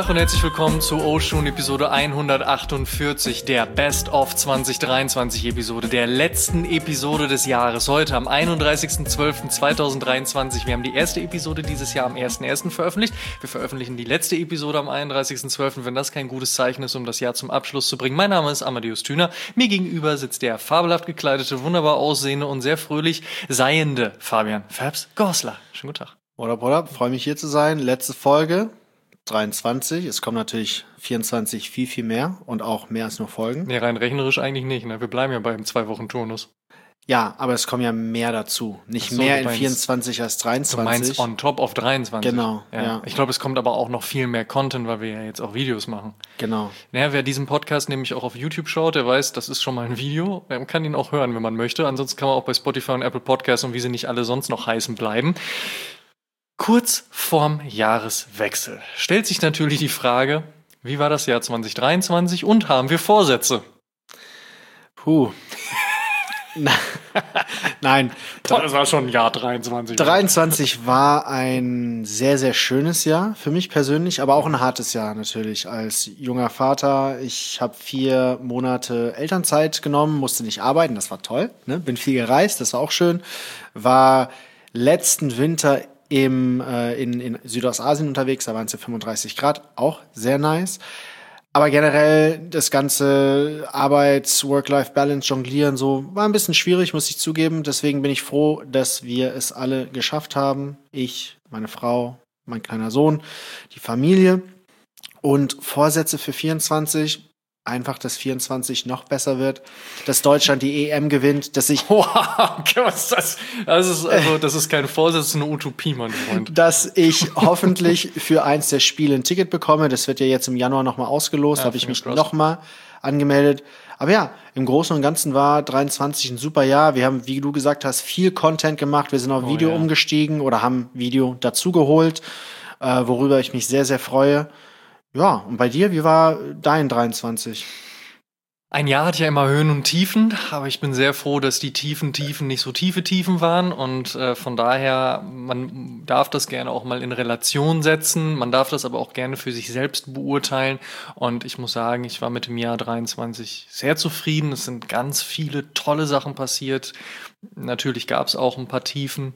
Tag und herzlich willkommen zu Oshun Episode 148, der Best of 2023 Episode, der letzten Episode des Jahres. Heute am 31.12.2023. Wir haben die erste Episode dieses Jahr am 1.1. veröffentlicht. Wir veröffentlichen die letzte Episode am 31.12., wenn das kein gutes Zeichen ist, um das Jahr zum Abschluss zu bringen. Mein Name ist Amadeus Thüner. Mir gegenüber sitzt der fabelhaft gekleidete, wunderbar aussehende und sehr fröhlich seiende Fabian Fabs Gorsler. Schönen guten Tag. Oder, freue mich hier zu sein. Letzte Folge, 23. Es kommen natürlich 24 viel mehr und auch mehr als nur Folgen. Nee, rein rechnerisch eigentlich nicht, ne? Wir bleiben ja beim 2-Wochen-Turnus. Ja, aber es kommen ja mehr dazu. Nicht so, mehr in 24 als 23. Du meinst on top of 23. Genau, ja. Ich glaube, es kommt aber auch noch viel mehr Content, weil wir ja jetzt auch Videos machen. Genau. Naja, wer diesen Podcast nämlich auch auf YouTube schaut, der weiß, das ist schon mal ein Video. Man kann ihn auch hören, wenn man möchte. Ansonsten kann man auch bei Spotify und Apple Podcasts und wie sie nicht alle sonst noch heißen bleiben. Kurz vorm Jahreswechsel stellt sich natürlich die Frage, wie war das Jahr 2023 und haben wir Vorsätze? Nein. Das war schon ein Jahr 23. 23 war ein sehr, sehr schönes Jahr für mich persönlich, aber auch ein hartes Jahr natürlich. Als junger Vater, ich habe 4 Monate Elternzeit genommen, musste nicht arbeiten, das war toll. Ne? Bin viel gereist, das war auch schön. War letzten Winter in Südostasien unterwegs, da waren es ja 35 Grad, auch sehr nice. Aber generell das ganze Work-Life-Balance, Jonglieren, so war ein bisschen schwierig, muss ich zugeben. Deswegen bin ich froh, dass wir es alle geschafft haben. Ich, meine Frau, mein kleiner Sohn, die Familie. Und Vorsätze für 24, einfach, dass 24 noch besser wird, dass Deutschland die EM gewinnt, dass ich... Wow, was ist das? Das ist kein Vorsatz, das ist eine Utopie, mein Freund. Dass ich hoffentlich für eins der Spiele ein Ticket bekomme. Das wird ja jetzt im Januar nochmal ausgelost. Da habe ich mich nochmal angemeldet. Aber ja, im Großen und Ganzen war 23 ein super Jahr. Wir haben, wie du gesagt hast, viel Content gemacht. Wir sind auf Video umgestiegen oder haben Video dazugeholt, worüber ich mich sehr, sehr freue. Ja, und bei dir, wie war dein 23? Ein Jahr hat ja immer Höhen und Tiefen, aber ich bin sehr froh, dass die Tiefen nicht so tiefe Tiefen waren und von daher, man darf das gerne auch mal in Relation setzen, man darf das aber auch gerne für sich selbst beurteilen und ich muss sagen, ich war mit dem Jahr 23 sehr zufrieden, es sind ganz viele tolle Sachen passiert, natürlich gab es auch ein paar Tiefen,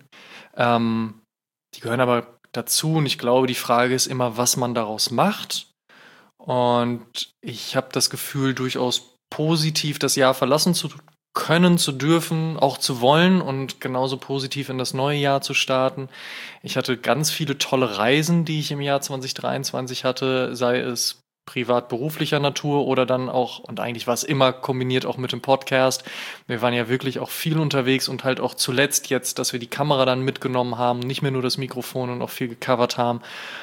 die gehören aber dazu und ich glaube, die Frage ist immer, was man daraus macht und ich habe das Gefühl, durchaus positiv das Jahr verlassen zu können, zu dürfen, auch zu wollen und genauso positiv in das neue Jahr zu starten. Ich hatte ganz viele tolle Reisen, die ich im Jahr 2023 hatte, sei es privat-beruflicher Natur oder dann auch, und eigentlich war es immer kombiniert auch mit dem Podcast. Wir waren ja wirklich auch viel unterwegs und halt auch zuletzt jetzt, dass wir die Kamera dann mitgenommen haben, nicht mehr nur das Mikrofon und auch viel gecovert haben.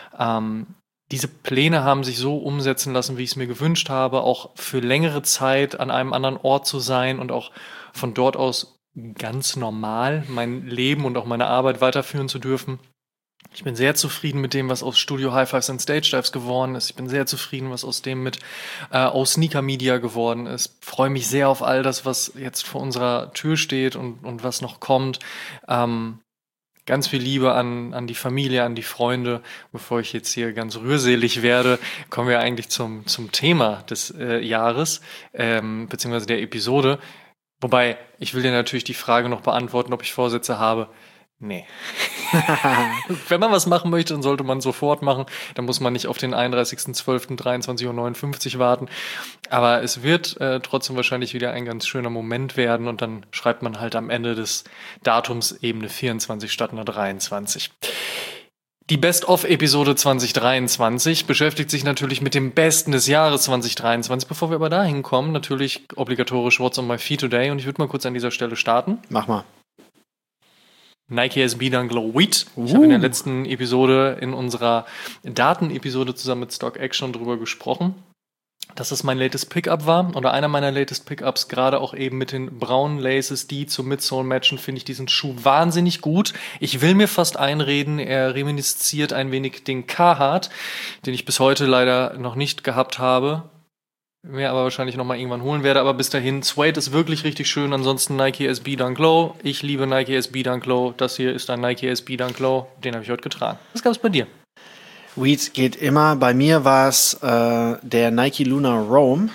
Diese Pläne haben sich so umsetzen lassen, wie ich es mir gewünscht habe, auch für längere Zeit an einem anderen Ort zu sein und auch von dort aus ganz normal mein Leben und auch meine Arbeit weiterführen zu dürfen. Ich bin sehr zufrieden mit dem, was aus Studio High Fives und Stage Dives geworden ist. Ich bin sehr zufrieden, was aus dem aus Sneaker Media geworden ist. Freue mich sehr auf all das, was jetzt vor unserer Tür steht und was noch kommt. Ganz viel Liebe an die Familie, an die Freunde. Bevor ich jetzt hier ganz rührselig werde, kommen wir eigentlich zum Thema des Jahres, beziehungsweise der Episode. Wobei, ich will dir natürlich die Frage noch beantworten, ob ich Vorsätze habe. Nee. Wenn man was machen möchte, dann sollte man sofort machen. Dann muss man nicht auf den 31.12.23:59 Uhr warten. Aber es wird trotzdem wahrscheinlich wieder ein ganz schöner Moment werden und dann schreibt man halt am Ende des Datums eben eine 24 statt einer 23. Die Best-of-Episode 2023 beschäftigt sich natürlich mit dem Besten des Jahres 2023. Bevor wir aber dahin kommen, natürlich obligatorisch What's on my feet today. Und ich würde mal kurz an dieser Stelle starten. Mach mal. Nike SB Dunk Low Wheat. Ich habe in der letzten Episode, in unserer Daten-Episode zusammen mit StockX schon drüber gesprochen, dass es mein latest Pickup war oder einer meiner latest Pickups, gerade auch eben mit den braunen Laces, die zum Midsole matchen, finde ich diesen Schuh wahnsinnig gut. Ich will mir fast einreden, er reminisziert ein wenig den Carhartt, den ich bis heute leider noch nicht gehabt habe. Mir aber wahrscheinlich nochmal irgendwann holen werde, aber bis dahin, Suede ist wirklich richtig schön, ansonsten Nike SB Dunk Low, ich liebe Nike SB Dunk Low, das hier ist ein Nike SB Dunk Low, den habe ich heute getragen. Was gab es bei dir? Weed geht immer. Bei mir war es der Nike Lunar Roam.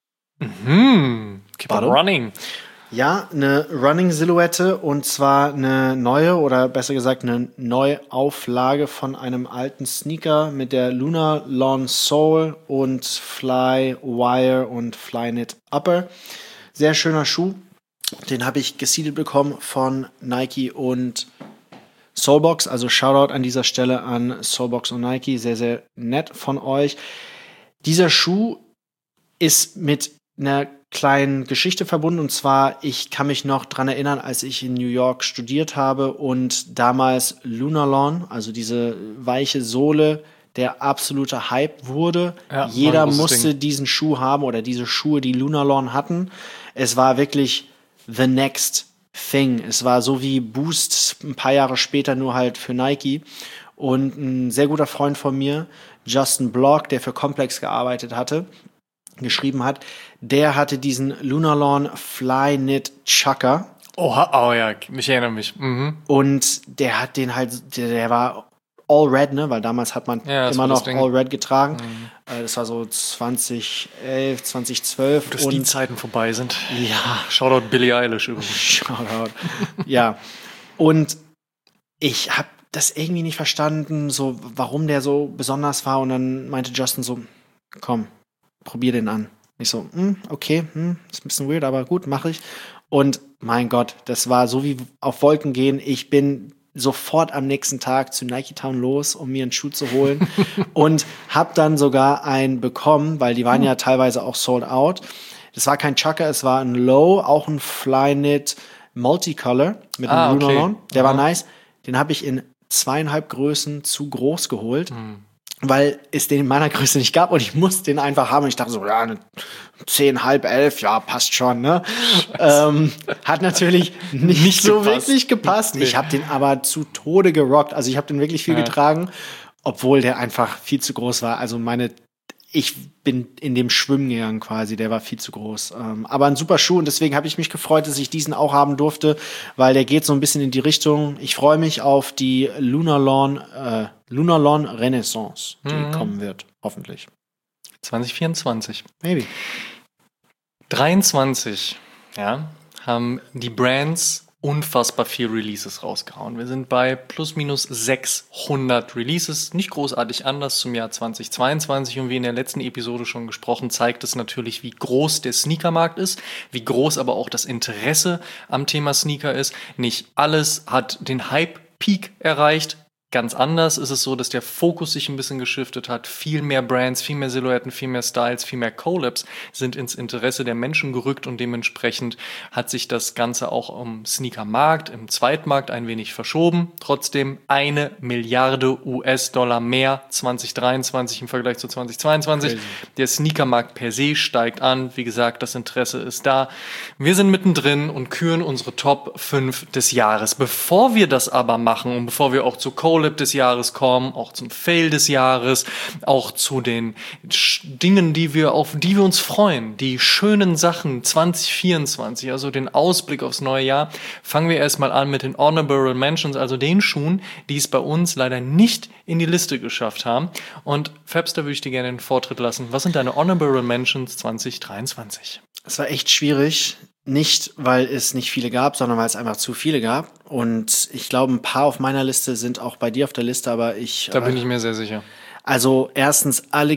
Keep on running. Ja, eine Running-Silhouette und zwar eine neue oder besser gesagt eine Neuauflage von einem alten Sneaker mit der Lunar Lawn Sole und Fly Wire und Flyknit Upper. Sehr schöner Schuh. Den habe ich gesiedelt bekommen von Nike und Soulbox. Also Shoutout an dieser Stelle an Soulbox und Nike. Sehr, sehr nett von euch. Dieser Schuh ist mit einer kleinen Geschichte verbunden, und zwar, ich kann mich noch dran erinnern, als ich in New York studiert habe und damals Lunarlon, also diese weiche Sohle, der absolute Hype wurde. Ja, jeder musste diesen Schuh haben oder diese Schuhe, die Lunarlon hatten. Es war wirklich the next thing. Es war so wie Boost ein paar Jahre später, nur halt für Nike. Und ein sehr guter Freund von mir, Justin Block, der für Complex gearbeitet hatte, geschrieben hat, der hatte diesen Lunarlon Flyknit Chukka. Oh ja, ich erinnere mich. Mhm. Und der hat den halt, der war all red, ne, weil damals hat man immer noch all red getragen. Das war so 2011, 2012. Dass die Zeiten vorbei sind. Ja. Shoutout Billie Eilish übrigens. Shoutout. Ja. Und ich habe das irgendwie nicht verstanden, so warum der so besonders war. Und dann meinte Justin so, komm, probier den an. Ich so, okay, ist ein bisschen weird, aber gut, mache ich. Und mein Gott, das war so wie auf Wolken gehen. Ich bin sofort am nächsten Tag zu Nike Town los, um mir einen Schuh zu holen und habe dann sogar einen bekommen, weil die waren ja teilweise auch sold out. Das war kein Chukka, es war ein Low, auch ein Flyknit Multicolor mit einem Lunarlon. Der war nice. Den habe ich in 2,5 Größen zu groß geholt. Weil es den in meiner Größe nicht gab und ich musste den einfach haben. Und ich dachte so, ja, 10,5, 11, ja, passt schon, ne? Hat natürlich nicht so gepasst. Wirklich gepasst. Nee. Ich habe den aber zu Tode gerockt. Also ich habe den wirklich viel getragen, obwohl der einfach viel zu groß war. Also ich bin in dem Schwimmen gegangen quasi, der war viel zu groß. Aber ein super Schuh und deswegen habe ich mich gefreut, dass ich diesen auch haben durfte, weil der geht so ein bisschen in die Richtung. Ich freue mich auf die Lunarlon Renaissance, die kommen wird, hoffentlich. 2024. Maybe. 23, ja, haben die Brands unfassbar viel Releases rausgehauen. Wir sind bei plus minus 600 Releases, nicht großartig anders zum Jahr 2022 und wie in der letzten Episode schon gesprochen, zeigt es natürlich, wie groß der Sneakermarkt ist, wie groß aber auch das Interesse am Thema Sneaker ist. Nicht alles hat den Hype-Peak erreicht. Ganz anders ist es so, dass der Fokus sich ein bisschen geschiftet hat. Viel mehr Brands, viel mehr Silhouetten, viel mehr Styles, viel mehr Collabs sind ins Interesse der Menschen gerückt und dementsprechend hat sich das Ganze auch im Sneakermarkt, im Zweitmarkt ein wenig verschoben. Trotzdem 1 Milliarde US-Dollar mehr 2023 im Vergleich zu 2022. Crazy. Der Sneakermarkt per se steigt an. Wie gesagt, das Interesse ist da. Wir sind mittendrin und küren unsere Top 5 des Jahres. Bevor wir das aber machen und bevor wir auch zu Collab des Jahres kommen, auch zum Fail des Jahres, auch zu den Dingen, auf die wir uns freuen, die schönen Sachen 2024, also den Ausblick aufs neue Jahr, fangen wir erstmal an mit den Honorable Mentions, also den Schuhen, die es bei uns leider nicht in die Liste geschafft haben. Und Fabs, da würde ich dir gerne den Vortritt lassen. Was sind deine Honorable Mentions 2023? Es war echt schwierig. Nicht, weil es nicht viele gab, sondern weil es einfach zu viele gab. Und ich glaube, ein paar auf meiner Liste sind auch bei dir auf der Liste, aber Da bin ich mir sehr sicher. Also erstens alle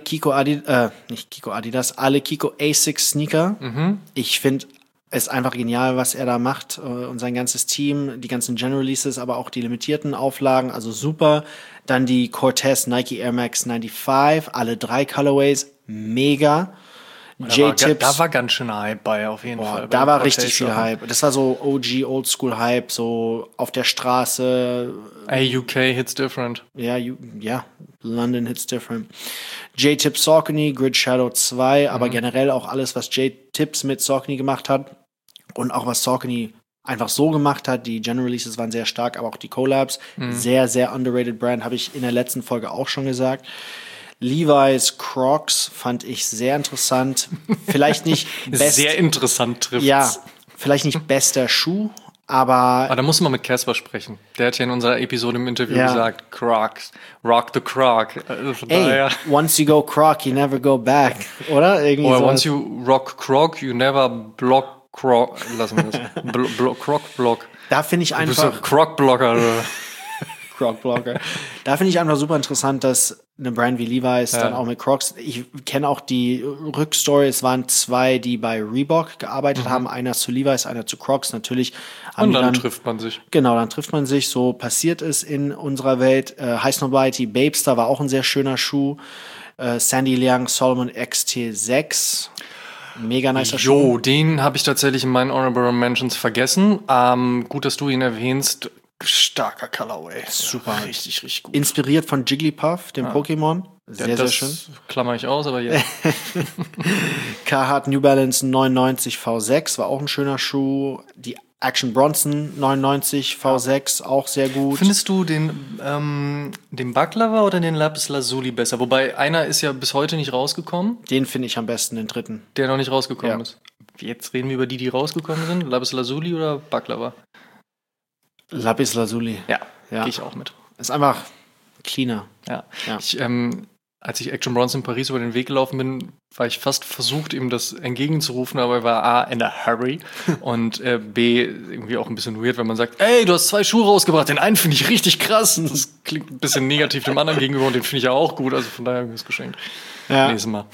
alle Kiko Asics Sneaker. Ich finde es einfach genial, was er da macht und sein ganzes Team, die ganzen General Releases, aber auch die limitierten Auflagen, also super. Dann die Cortez Nike Air Max 95, alle 3 Colorways, mega. Da war ganz schön Hype bei, auf jeden Fall. Da war richtig viel Hype. Das war so OG, Oldschool Hype, so auf der Straße. UK hits different. Ja, London hits different. J-Tip Saucony, Grid Shadow 2, aber generell auch alles, was J-Tips mit Saucony gemacht hat und auch was Saucony einfach so gemacht hat. Die General Releases waren sehr stark, aber auch die Collabs. Sehr, sehr underrated Brand, habe ich in der letzten Folge auch schon gesagt. Levi's Crocs fand ich sehr interessant. Vielleicht nicht sehr interessant trifft's. Ja, vielleicht nicht bester Schuh, Aber da muss man mit Casper sprechen. Der hat ja in unserer Episode im Interview Ja. gesagt, Crocs, rock the Croc. Also von daher. once you go Croc, you never go back. Oder? Irgendwie Or so. once you rock Croc, you never block Croc. Lassen wir das. Croc block. Da finde ich Du bist einfach doch Croc-Blocker. Oder? Croc-Blogger. Da finde ich einfach super interessant, dass eine Brand wie Levi's dann auch mit Crocs, ich kenne auch die Rückstory, es waren 2, die bei Reebok gearbeitet haben, einer zu Levi's, einer zu Crocs, natürlich. haben Und die dann trifft man sich. Genau, dann trifft man sich, so passiert es in unserer Welt. High Snobiety Babester war auch ein sehr schöner Schuh. Sandy Liang Solomon XT6, mega nicer Schuh. Jo, den habe ich tatsächlich in meinen Honorable Mentions vergessen. Gut, dass du ihn erwähnst. Starker Colorway. Super. Richtig, richtig gut. Inspiriert von Jigglypuff, dem Pokémon. Sehr, sehr schön. Klammer ich aus, aber ja. Carhartt New Balance 99 V6 war auch ein schöner Schuh. Die Action Bronson 99 V6 auch sehr gut. Findest du den Baklava oder den Lapis Lazuli besser? Wobei einer ist ja bis heute nicht rausgekommen, Den finde ich am besten, den dritten. der noch nicht rausgekommen Ja. ist. Jetzt reden wir über die rausgekommen sind. Lapis Lazuli oder Baklava? Lapis Lazuli. Ja, Ja. gehe ich auch mit. Ist einfach cleaner. Ja. Ja. Als ich Action Bronson in Paris über den Weg gelaufen bin, war ich fast versucht, ihm das entgegenzurufen, aber er war A, in a hurry und B, irgendwie auch ein bisschen weird, wenn man sagt, ey, du hast 2 Schuhe rausgebracht, den einen finde ich richtig krass. Das klingt ein bisschen negativ dem anderen gegenüber und den finde ich ja auch gut, also von daher habe ich es geschenkt. Ja. Nächstes Mal.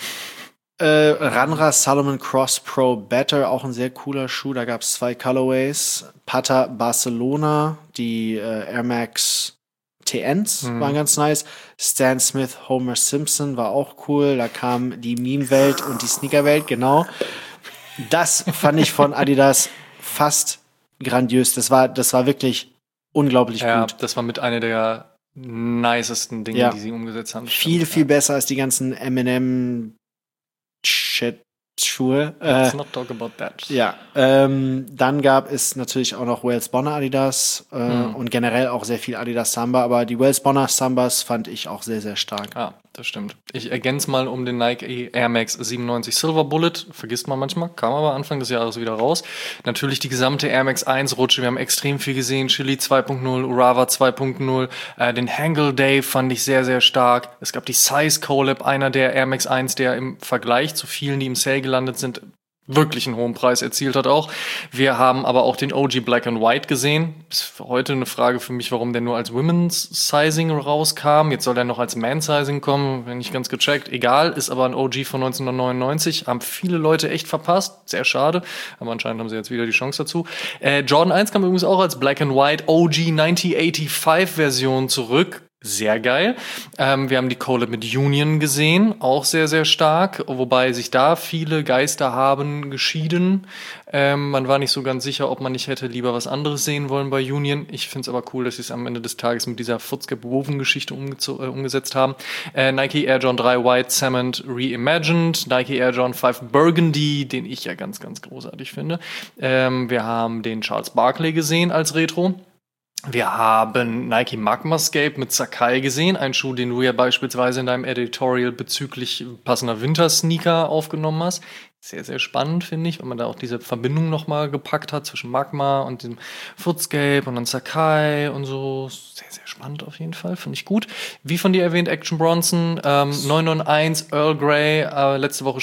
Ranra Salomon Cross Pro Better, auch ein sehr cooler Schuh. Da gab es 2 Colorways. Pata Barcelona, die Air Max TNs waren ganz nice. Stan Smith Homer Simpson war auch cool. Da kam die Meme-Welt und die Sneaker-Welt, genau. Das fand ich von Adidas fast grandios. Das war wirklich unglaublich Ja, gut. das war mit einer der nicesten Dinge, Ja. die sie umgesetzt haben. Viel, viel besser als die ganzen M&M-Schuhe. Let's not talk about that. Ja, dann gab es natürlich auch noch Wales Bonner Adidas und generell auch sehr viel Adidas Samba, aber die Wales Bonner Sambas fand ich auch sehr, sehr stark. Ja, das stimmt. Ich ergänze mal um den Nike Air Max 97 Silver Bullet. Vergisst man manchmal, kam aber Anfang des Jahres wieder raus. Natürlich die gesamte Air Max 1 Rutsche. Wir haben extrem viel gesehen. Chili 2.0, Urava 2.0. Den Hangle Day fand ich sehr, sehr stark. Es gab die Size Collab, einer der Air Max 1, der im Vergleich zu vielen, die im Sale gelandet sind, wirklich einen hohen Preis erzielt hat auch. Wir haben aber auch den OG Black and White gesehen. Ist heute eine Frage für mich, warum der nur als Women's Sizing rauskam. Jetzt soll der noch als Man Sizing kommen, wenn nicht ganz gecheckt. Egal, ist aber ein OG von 1999. Haben viele Leute echt verpasst. Sehr schade. Aber anscheinend haben sie jetzt wieder die Chance dazu. Jordan 1 kam übrigens auch als Black and White OG 1985 Version zurück. Sehr geil. Wir haben die Collab mit Union gesehen, auch sehr, sehr stark, wobei sich da viele Geister haben geschieden. Man war nicht so ganz sicher, ob man nicht hätte lieber was anderes sehen wollen bei Union. Ich finde es aber cool, dass sie es am Ende des Tages mit dieser Footstep-Woven-Geschichte umgesetzt haben. Nike Air Jordan 3 White Cement Reimagined, Nike Air Jordan 5 Burgundy, den ich ja ganz, ganz großartig finde. Wir haben den Charles Barkley gesehen als Retro. Wir haben Nike Magmascape mit Sakai gesehen, ein Schuh, den du ja beispielsweise in deinem Editorial bezüglich passender Wintersneaker aufgenommen hast. Sehr, sehr spannend, finde ich, wenn man da auch diese Verbindung nochmal gepackt hat zwischen Magma und dem Footscape und dann Sakai und so. Sehr, sehr spannend auf jeden Fall, finde ich gut. Wie von dir erwähnt, Action Bronson, 991 Earl Grey,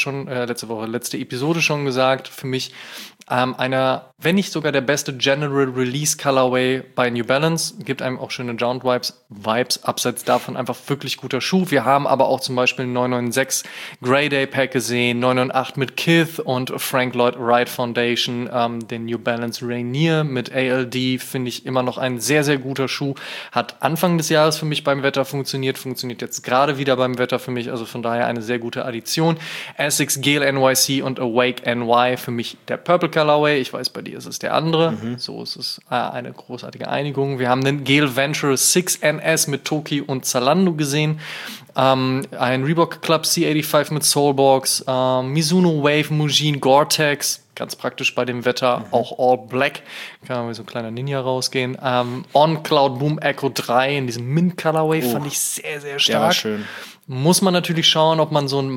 letzte Episode schon gesagt, für mich einer, wenn nicht sogar der beste General Release Colorway bei New Balance, gibt einem auch schöne Jound Vibes, abseits davon einfach wirklich guter Schuh. Wir haben aber auch zum Beispiel 996 Grey Day Pack gesehen, 998 mit Kith und Frank Lloyd Wright Foundation, den New Balance Rainier mit ALD, finde ich immer noch ein sehr, sehr guter Schuh. Hat Anfang des Jahres für mich beim Wetter funktioniert jetzt gerade wieder beim Wetter für mich, also von daher eine sehr gute Addition. Essex Gale NYC und Awake NY für mich der Purple Colorway. Ich weiß, bei dir ist es der andere. So ist es eine großartige Einigung. Wir haben den Gale Venture 6NS mit Toki und Zalando gesehen. Ein Reebok Club C85 mit Soulbox. Mizuno Wave Mujin Gore-Tex. Ganz praktisch bei dem Wetter. Auch All Black. Kann man mit so ein kleiner Ninja rausgehen. On Cloud Boom Echo 3 in diesem Mint Colorway fand ich sehr, sehr stark. Der war schön. Muss man natürlich schauen, ob man so einen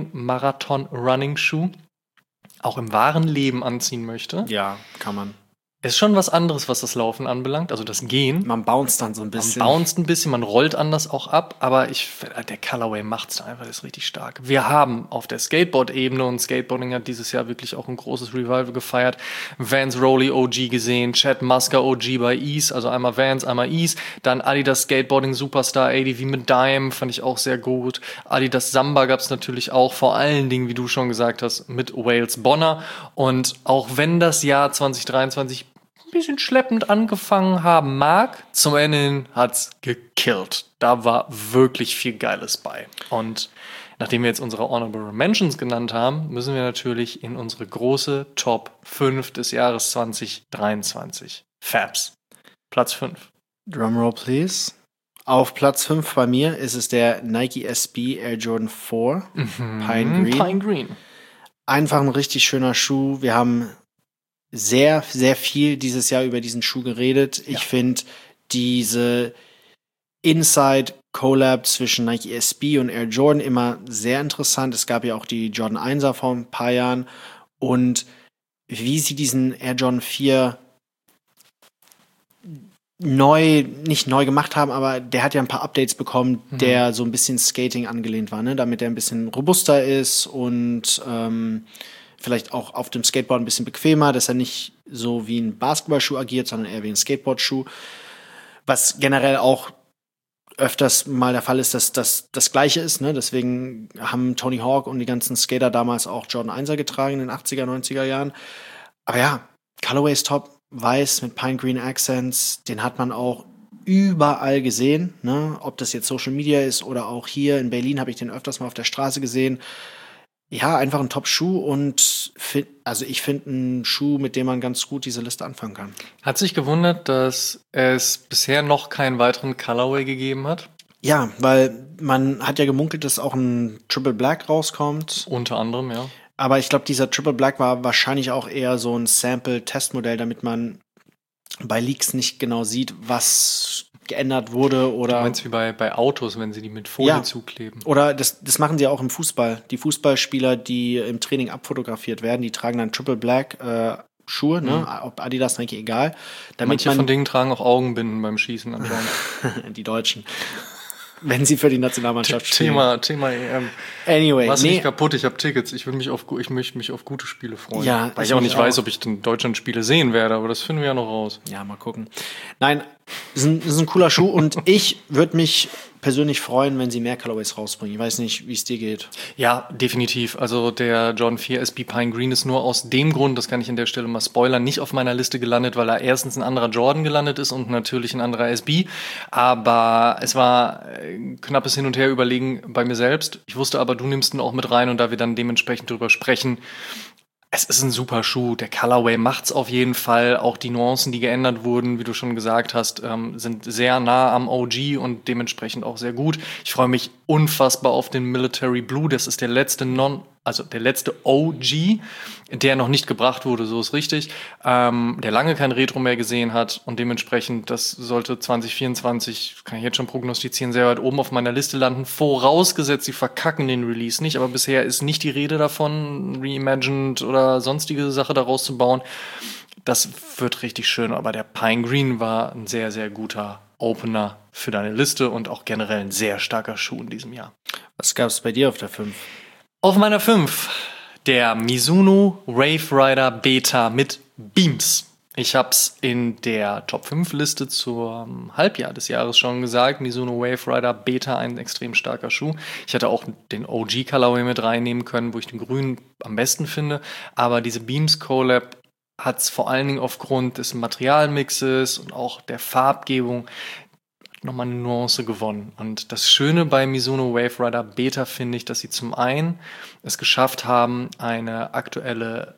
Marathon-Running-Schuh auch im wahren Leben anziehen möchte. Ja, kann man. Ist schon was anderes, was das Laufen anbelangt, also das Gehen. Man bounced dann so ein bisschen. Man bounced ein bisschen, man rollt anders auch ab, aber der Colorway macht's da einfach, das ist richtig stark. Wir haben auf der Skateboard-Ebene, und Skateboarding hat dieses Jahr wirklich auch ein großes Revival gefeiert, Vans Rolly OG gesehen, Chad Musker OG bei Ease, also einmal Vans, einmal Ease, dann Adidas Skateboarding Superstar ADV mit Dime, fand ich auch sehr gut. Adidas Samba gab's natürlich auch, vor allen Dingen, wie du schon gesagt hast, mit Wales Bonner. Und auch wenn das Jahr 2023 ein bisschen schleppend angefangen haben mag, zum Ende hin hat's gekillt. Da war wirklich viel Geiles bei. Und nachdem wir jetzt unsere Honorable Mentions genannt haben, müssen wir natürlich in unsere große Top 5 des Jahres 2023. Fabs. Platz 5. Drumroll, please. Auf Platz 5 bei mir ist es der Nike SB Air Jordan 4 Pine Green. Pine Green. Einfach ein richtig schöner Schuh. Wir haben sehr, sehr viel dieses Jahr über diesen Schuh geredet. Ich finde diese Inside-Collab zwischen Nike SB und Air Jordan immer sehr interessant. Es gab ja auch die Jordan 1er vor ein paar Jahren. Und wie sie diesen Air Jordan 4 nicht neu gemacht haben, aber der hat ja ein paar Updates bekommen, der so ein bisschen Skating angelehnt war, ne? Damit er ein bisschen robuster ist und vielleicht auch auf dem Skateboard ein bisschen bequemer, dass er nicht so wie ein Basketballschuh agiert, sondern eher wie ein Skateboardschuh. Was generell auch öfters mal der Fall ist, dass das Gleiche ist, ne? Deswegen haben Tony Hawk und die ganzen Skater damals auch Jordan 1er getragen in den 80er, 90er Jahren. Aber ja, Colorway ist top, weiß mit Pine Green Accents, den hat man auch überall gesehen, ne? Ob das jetzt Social Media ist oder auch hier in Berlin habe ich den öfters mal auf der Straße gesehen. Ja, einfach ein Top-Schuh und ich finde einen Schuh, mit dem man ganz gut diese Liste anfangen kann. Hat sich gewundert, dass es bisher noch keinen weiteren Colorway gegeben hat? Ja, weil man hat ja gemunkelt, dass auch ein Triple Black rauskommt. Unter anderem, ja. Aber ich glaube, dieser Triple Black war wahrscheinlich auch eher so ein Sample-Testmodell, damit man bei Leaks nicht genau sieht, was geändert wurde oder. Du meinst wie bei Autos, wenn sie die mit Folie zukleben. Oder das machen sie auch im Fußball. Die Fußballspieler, die im Training abfotografiert werden, die tragen dann Triple Black Schuhe, ne? Ob Adidas, Nike, egal. Manche von denen tragen auch Augenbinden beim Schießen anscheinend. Die Deutschen. Wenn sie für die Nationalmannschaft spielen. Thema EM. Anyway. Mach's nicht kaputt, ich habe Tickets. Ich möchte mich auf gute Spiele freuen. Ja, weil ich auch nicht weiß, ob ich den Deutschland-Spiele sehen werde, aber das finden wir ja noch raus. Ja, mal gucken. Nein, ist ein cooler Schuh und ich würde mich persönlich freuen, wenn sie mehr Colorways rausbringen. Ich weiß nicht, wie es dir geht. Ja, definitiv. Also der Jordan 4 SB Pine Green ist nur aus dem Grund, das kann ich an der Stelle mal spoilern, nicht auf meiner Liste gelandet, weil er erstens ein anderer Jordan gelandet ist und natürlich ein anderer SB. Aber es war ein knappes Hin und Her überlegen bei mir selbst. Ich wusste aber, du nimmst ihn auch mit rein und da wir dann dementsprechend drüber sprechen, es ist ein super Schuh. Der Colorway macht's auf jeden Fall. Auch die Nuancen, die geändert wurden, wie du schon gesagt hast, sind sehr nah am OG und dementsprechend auch sehr gut. Ich freue mich unfassbar auf den Military Blue. Das ist der letzte der letzte OG, der noch nicht gebracht wurde, so ist richtig, der lange kein Retro mehr gesehen hat und dementsprechend, das sollte 2024, kann ich jetzt schon prognostizieren, sehr weit oben auf meiner Liste landen, vorausgesetzt, sie verkacken den Release nicht, aber bisher ist nicht die Rede davon, reimagined oder sonstige Sache daraus zu bauen. Das wird richtig schön, aber der Pine Green war ein sehr, sehr guter Opener für deine Liste und auch generell ein sehr starker Schuh in diesem Jahr. Was gab es bei dir auf der 5? Auf meiner 5, der Mizuno Wave Rider Beta mit Beams. Ich habe es in der Top 5 Liste zum Halbjahr des Jahres schon gesagt. Mizuno Wave Rider Beta, ein extrem starker Schuh. Ich hätte auch den OG Colorway mit reinnehmen können, wo ich den grünen am besten finde. Aber diese Beams Collab hat es vor allen Dingen aufgrund des Materialmixes und auch der Farbgebung nochmal eine Nuance gewonnen. Und das Schöne bei Mizuno Wave Rider Beta finde ich, dass sie zum einen es geschafft haben, eine aktuelle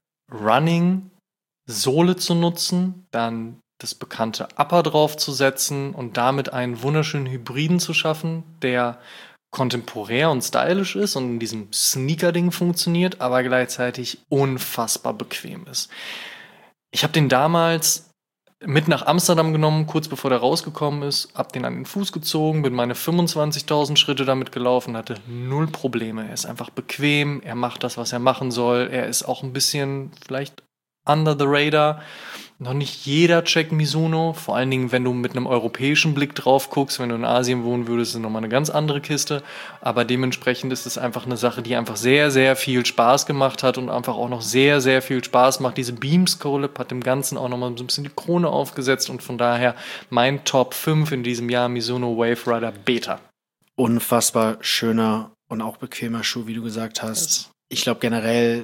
Running-Sohle zu nutzen, dann das bekannte Upper draufzusetzen und damit einen wunderschönen Hybriden zu schaffen, der kontemporär und stylisch ist und in diesem Sneaker-Ding funktioniert, aber gleichzeitig unfassbar bequem ist. Ich habe den damals mit nach Amsterdam genommen, kurz bevor der rausgekommen ist, hab den an den Fuß gezogen, bin meine 25.000 Schritte damit gelaufen, hatte null Probleme. Er ist einfach bequem, er macht das, was er machen soll. Er ist auch ein bisschen vielleicht under the radar. Noch nicht jeder checkt Mizuno, vor allen Dingen, wenn du mit einem europäischen Blick drauf guckst. Wenn du in Asien wohnen würdest, ist es nochmal eine ganz andere Kiste. Aber dementsprechend ist es einfach eine Sache, die einfach sehr, sehr viel Spaß gemacht hat und einfach auch noch sehr, sehr viel Spaß macht. Diese Beams Colab hat dem Ganzen auch nochmal so ein bisschen die Krone aufgesetzt und von daher mein Top 5 in diesem Jahr Mizuno Wave Rider Beta. Unfassbar schöner und auch bequemer Schuh, wie du gesagt hast. Ich glaube generell,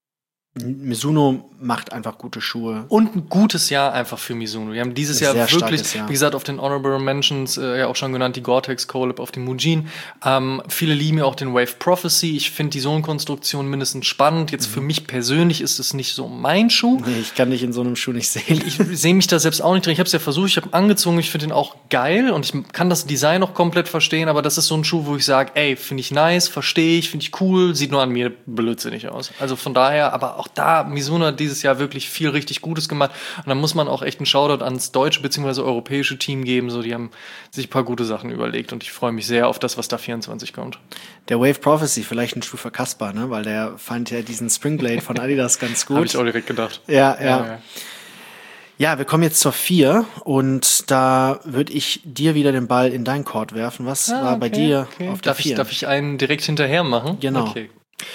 Mizuno macht einfach gute Schuhe. Und ein gutes Jahr einfach für Mizuno. Wir haben dieses Jahr wirklich, Jahr. Wie gesagt, auf den Honorable Mentions ja auch schon genannt, die Gore-Tex Colab, auf die Mujin. Viele lieben ja auch den Wave Prophecy. Ich finde die Sohlenkonstruktion mindestens spannend. Jetzt für mich persönlich ist es nicht so mein Schuh. Nee, ich kann dich in so einem Schuh nicht sehen. Ich sehe mich da selbst auch nicht drin. Ich habe es ja versucht, ich habe angezogen, ich finde den auch geil und ich kann das Design auch komplett verstehen, aber das ist so ein Schuh, wo ich sage, ey, finde ich nice, verstehe ich, finde ich cool, sieht nur an mir blödsinnig aus. Also von daher, aber auch da, Mizuno hat dieses Jahr wirklich viel richtig Gutes gemacht. Und da muss man auch echt einen Shoutout ans deutsche bzw. europäische Team geben. So, die haben sich ein paar gute Sachen überlegt und ich freue mich sehr auf das, was da 24 kommt. Der Wave Prophecy, vielleicht ein Schuh für Kaspar, ne? Weil der fand ja diesen Springblade von Adidas ganz gut. Habe ich auch direkt gedacht. Ja. Ja, wir kommen jetzt zur 4 und da würde ich dir wieder den Ball in deinen Court werfen. Was war bei dir auf der 4? Darf ich einen direkt hinterher machen? Genau. Okay.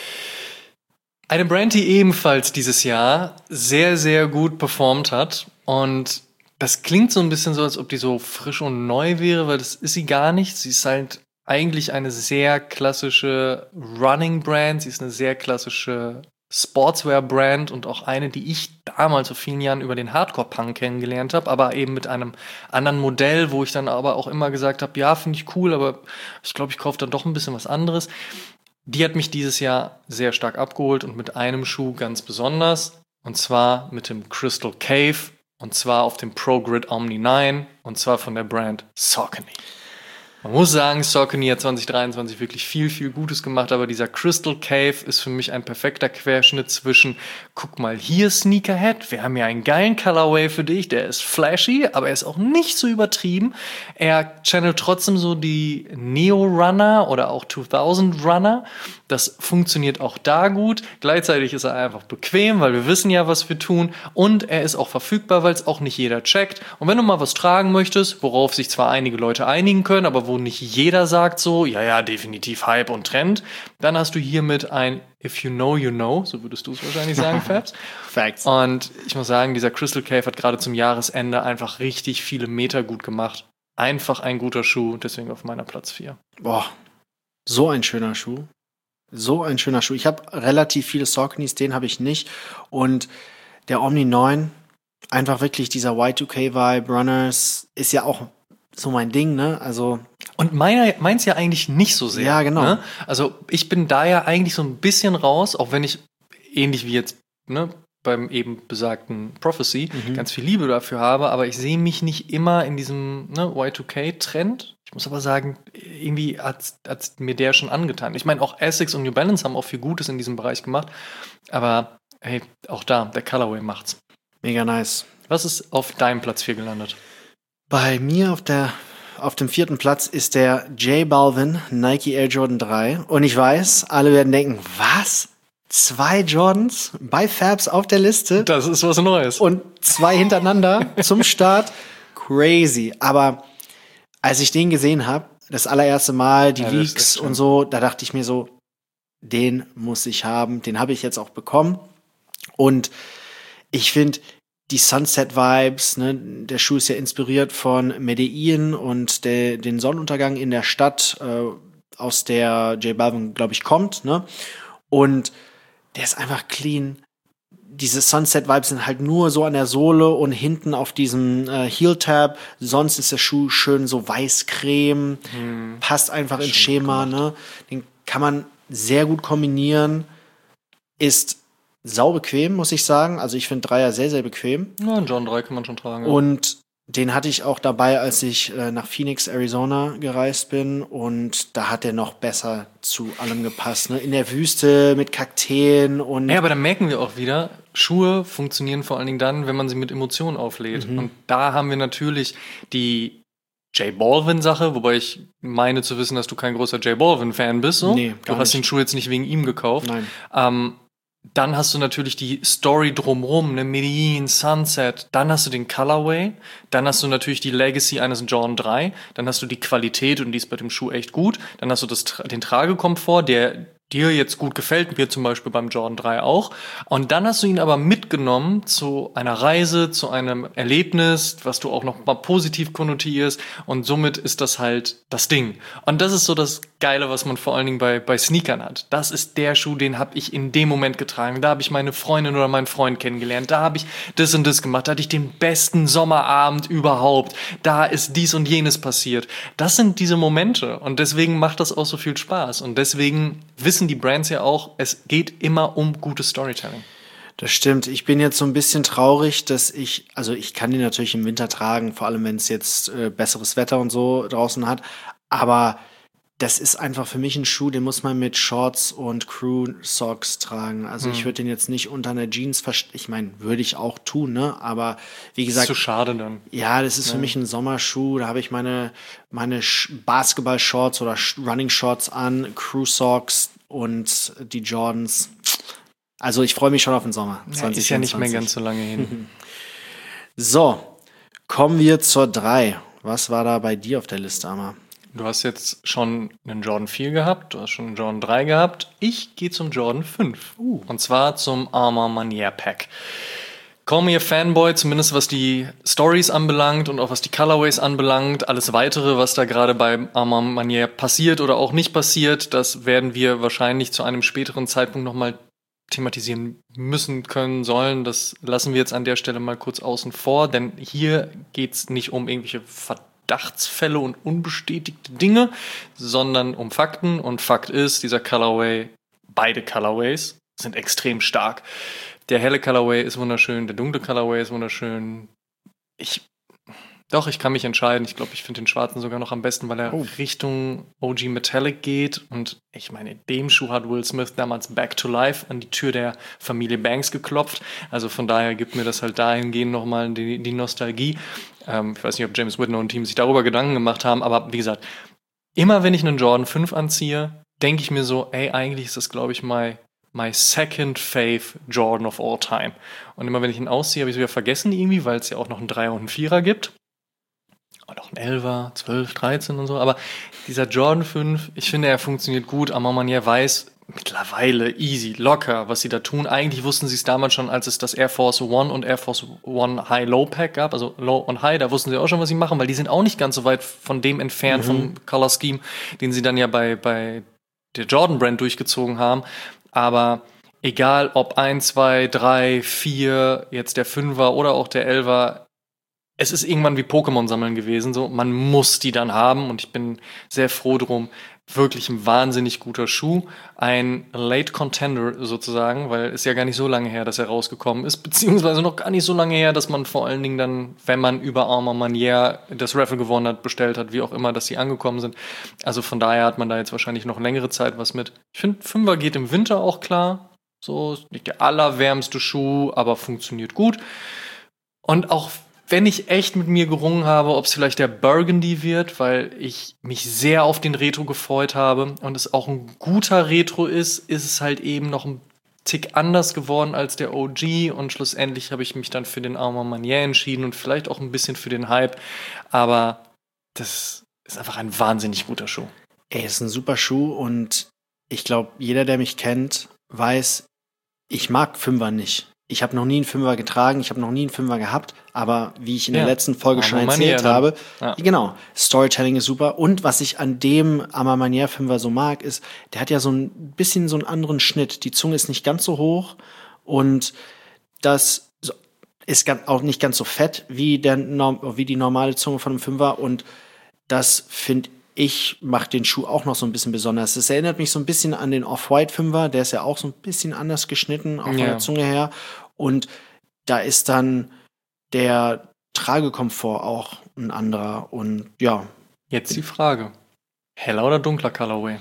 Eine Brand, die ebenfalls dieses Jahr sehr, sehr gut performt hat. Und das klingt so ein bisschen so, als ob die so frisch und neu wäre, weil das ist sie gar nicht. Sie ist halt eigentlich eine sehr klassische Running-Brand. Sie ist eine sehr klassische Sportswear-Brand und auch eine, die ich damals vor vielen Jahren über den Hardcore-Punk kennengelernt habe, aber eben mit einem anderen Modell, wo ich dann aber auch immer gesagt habe, ja, finde ich cool, aber ich glaube, ich kaufe dann doch ein bisschen was anderes. Die hat mich dieses Jahr sehr stark abgeholt und mit einem Schuh ganz besonders. Und zwar mit dem Crystal Cave. Und zwar auf dem ProGrid Omni 9. Und zwar von der Brand Saucony. Man muss sagen, Saucony hat 2023 wirklich viel, viel Gutes gemacht, aber dieser Crystal Cave ist für mich ein perfekter Querschnitt zwischen, guck mal hier Sneakerhead, wir haben ja einen geilen Colorway für dich, der ist flashy, aber er ist auch nicht so übertrieben. Er channelt trotzdem so die Neo-Runner oder auch 2000-Runner. Das funktioniert auch da gut. Gleichzeitig ist er einfach bequem, weil wir wissen ja, was wir tun. Und er ist auch verfügbar, weil es auch nicht jeder checkt. Und wenn du mal was tragen möchtest, worauf sich zwar einige Leute einigen können, aber wo nicht jeder sagt so, ja, definitiv Hype und Trend, dann hast du hiermit ein If you know, so würdest du es wahrscheinlich sagen, Fabs. Facts. Und ich muss sagen, dieser Crystal Cave hat gerade zum Jahresende einfach richtig viele Meter gut gemacht. Einfach ein guter Schuh, deswegen auf meiner Platz 4. Boah, so ein schöner Schuh. So ein schöner Schuh. Ich habe relativ viele Sauconys, den habe ich nicht. Und der Omni 9, einfach wirklich dieser Y2K-Vibe, Runners, ist ja auch so mein Ding, ne? Also. Und meins ja eigentlich nicht so sehr. Ja, genau. Ne? Also ich bin da ja eigentlich so ein bisschen raus, auch wenn ich ähnlich wie jetzt, ne, beim eben besagten Prophecy ganz viel Liebe dafür habe, aber ich sehe mich nicht immer in diesem Y2K-Trend. Ich muss aber sagen, irgendwie hat's mir der schon angetan. Ich meine, auch Essex und New Balance haben auch viel Gutes in diesem Bereich gemacht, aber hey, auch da, der Colorway macht's. Mega nice. Was ist auf deinem Platz 4 gelandet? Bei mir auf dem 4. Platz ist der J Balvin Nike Air Jordan 3 und ich weiß, alle werden denken, was? 2 Jordans bei Fabs auf der Liste? Das ist was Neues. Und 2 hintereinander zum Start? Crazy. Aber als ich den gesehen habe, das allererste Mal, die Leaks und so, da dachte ich mir so, den muss ich haben. Den habe ich jetzt auch bekommen. Und ich finde die Sunset-Vibes, ne, der Schuh ist ja inspiriert von Medellin und den Sonnenuntergang in der Stadt, aus der J Balvin, glaube ich, kommt. Ne? Und der ist einfach clean. Diese Sunset-Vibes sind halt nur so an der Sohle und hinten auf diesem Heel-Tab. Sonst ist der Schuh schön so weiß-creme. Passt einfach ins Schema. Ne? Den kann man sehr gut kombinieren. Ist saubequem, muss ich sagen. Also ich finde Dreier sehr, sehr bequem. Ja, einen John 3 kann man schon tragen. Ja. Und den hatte ich auch dabei, als ich nach Phoenix, Arizona gereist bin. Und da hat der noch besser zu allem gepasst. Ne? In der Wüste mit Kakteen und. Ja, aber da merken wir auch wieder, Schuhe funktionieren vor allen Dingen dann, wenn man sie mit Emotionen auflädt. Und da haben wir natürlich die J Balvin-Sache, wobei ich meine zu wissen, dass du kein großer J Balvin-Fan bist. So. Nee, du hast den Schuh jetzt nicht wegen ihm gekauft. Nein. Dann hast du natürlich die Story drumherum, ne, Medellin, Sunset. Dann hast du den Colorway. Dann hast du natürlich die Legacy eines Jordan 3. Dann hast du die Qualität und die ist bei dem Schuh echt gut. Dann hast du den Tragekomfort, der dir jetzt gut gefällt, mir zum Beispiel beim Jordan 3 auch. Und dann hast du ihn aber mitgenommen zu einer Reise, zu einem Erlebnis, was du auch noch mal positiv konnotierst. Und somit ist das halt das Ding. Und das ist so das Geile, was man vor allen Dingen bei Sneakern hat. Das ist der Schuh, den habe ich in dem Moment getragen. Da habe ich meine Freundin oder meinen Freund kennengelernt. Da habe ich das und das gemacht. Da hatte ich den besten Sommerabend überhaupt. Da ist dies und jenes passiert. Das sind diese Momente. Und deswegen macht das auch so viel Spaß. Und deswegen wissen die Brands ja auch, es geht immer um gutes Storytelling. Das stimmt. Ich bin jetzt so ein bisschen traurig, dass ich kann die natürlich im Winter tragen, vor allem wenn es jetzt besseres Wetter und so draußen hat. Aber das ist einfach für mich ein Schuh, den muss man mit Shorts und Crew-Socks tragen. Also ich würde den jetzt nicht unter einer Jeans ich meine, würde ich auch tun, ne? Aber wie gesagt, ist zu schade dann. Ja, das ist für mich ein Sommerschuh. Da habe ich meine Basketball-Shorts oder Running-Shorts an, Crew-Socks und die Jordans. Also ich freue mich schon auf den Sommer. Ja, ist ja nicht mehr ganz so lange hin. So, kommen wir zur 3. Was war da bei dir auf der Liste, Amar? Du hast jetzt schon einen Jordan 4 gehabt, du hast schon einen Jordan 3 gehabt. Ich gehe zum Jordan 5. Und zwar zum Armor Maniere Pack. Call me a Fanboy, zumindest was die Stories anbelangt und auch was die Colorways anbelangt. Alles Weitere, was da gerade bei Armor Maniere passiert oder auch nicht passiert, das werden wir wahrscheinlich zu einem späteren Zeitpunkt nochmal thematisieren müssen, können, sollen. Das lassen wir jetzt an der Stelle mal kurz außen vor, denn hier geht's nicht um irgendwelche Verdachtsfälle und unbestätigte Dinge, sondern um Fakten. Und Fakt ist, dieser Colorway, beide Colorways sind extrem stark. Der helle Colorway ist wunderschön, der dunkle Colorway ist wunderschön. Ich kann mich entscheiden. Ich glaube, ich finde den schwarzen sogar noch am besten, weil er Richtung OG Metallic geht. Und ich meine, in dem Schuh hat Will Smith damals Back to Life an die Tür der Familie Banks geklopft. Also von daher gibt mir das halt dahingehend nochmal die Nostalgie. Ich weiß nicht, ob James Whitner und Team sich darüber Gedanken gemacht haben, aber wie gesagt, immer wenn ich einen Jordan 5 anziehe, denke ich mir so, eigentlich ist das, glaube ich, my second fave Jordan of all time. Und immer wenn ich ihn ausziehe, habe ich es wieder vergessen irgendwie, weil es ja auch noch einen 3er und einen 4er gibt. Und auch ein 11er, 12, 13 und so. Aber dieser Jordan 5, ich finde, er funktioniert gut. Armor Maniere weiß mittlerweile easy, locker, was sie da tun. Eigentlich wussten sie es damals schon, als es das Air Force One und Air Force One High-Low Pack gab, also Low und High, da wussten sie auch schon, was sie machen, weil die sind auch nicht ganz so weit von dem entfernt, vom Color Scheme, den sie dann ja bei der Jordan Brand durchgezogen haben. Aber egal ob 1, 2, 3, 4, jetzt der 5er oder auch der 11er, es ist irgendwann wie Pokémon sammeln gewesen, so. Man muss die dann haben und ich bin sehr froh drum. Wirklich ein wahnsinnig guter Schuh. Ein Late Contender sozusagen, weil es ja gar nicht so lange her, dass er rausgekommen ist, beziehungsweise noch gar nicht so lange her, dass man vor allen Dingen dann, wenn man über Armor Maniere das Raffle gewonnen hat, bestellt hat, wie auch immer, dass die angekommen sind. Also von daher hat man da jetzt wahrscheinlich noch längere Zeit was mit. Ich finde, 5er geht im Winter auch klar. So, ist nicht der allerwärmste Schuh, aber funktioniert gut. Und auch wenn ich echt mit mir gerungen habe, ob es vielleicht der Burgundy wird, weil ich mich sehr auf den Retro gefreut habe und es auch ein guter Retro ist es halt eben noch ein Tick anders geworden als der OG und schlussendlich habe ich mich dann für den Armor Maniere entschieden und vielleicht auch ein bisschen für den Hype, aber das ist einfach ein wahnsinnig guter Schuh. Ist ein super Schuh und ich glaube, jeder, der mich kennt, weiß, ich mag 5er nicht. Ich habe noch nie einen 5er getragen, ich habe noch nie einen 5er gehabt, aber wie ich in der letzten Folge schon erzählt habe, genau, Storytelling ist super. Und was ich an dem Armor Maniere 5er so mag, ist, der hat ja so ein bisschen so einen anderen Schnitt. Die Zunge ist nicht ganz so hoch und das ist auch nicht ganz so fett wie die normale Zunge von einem 5er und das finde ich macht den Schuh auch noch so ein bisschen besonders. Es erinnert mich so ein bisschen an den Off-White 5er, der ist ja auch so ein bisschen anders geschnitten, auch von der Zunge her. Und da ist dann der Tragekomfort auch ein anderer. Und ja. Jetzt die Frage: Heller oder dunkler Colorway?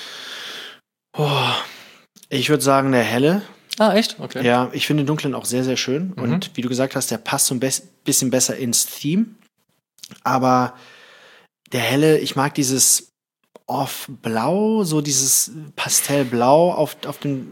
Ich würde sagen, der helle. Ah, echt? Okay. Ja, ich finde den dunklen auch sehr, sehr schön. Und wie du gesagt hast, der passt so ein bisschen besser ins Theme. Aber der helle, ich mag dieses Off-Blau, so dieses Pastellblau auf dem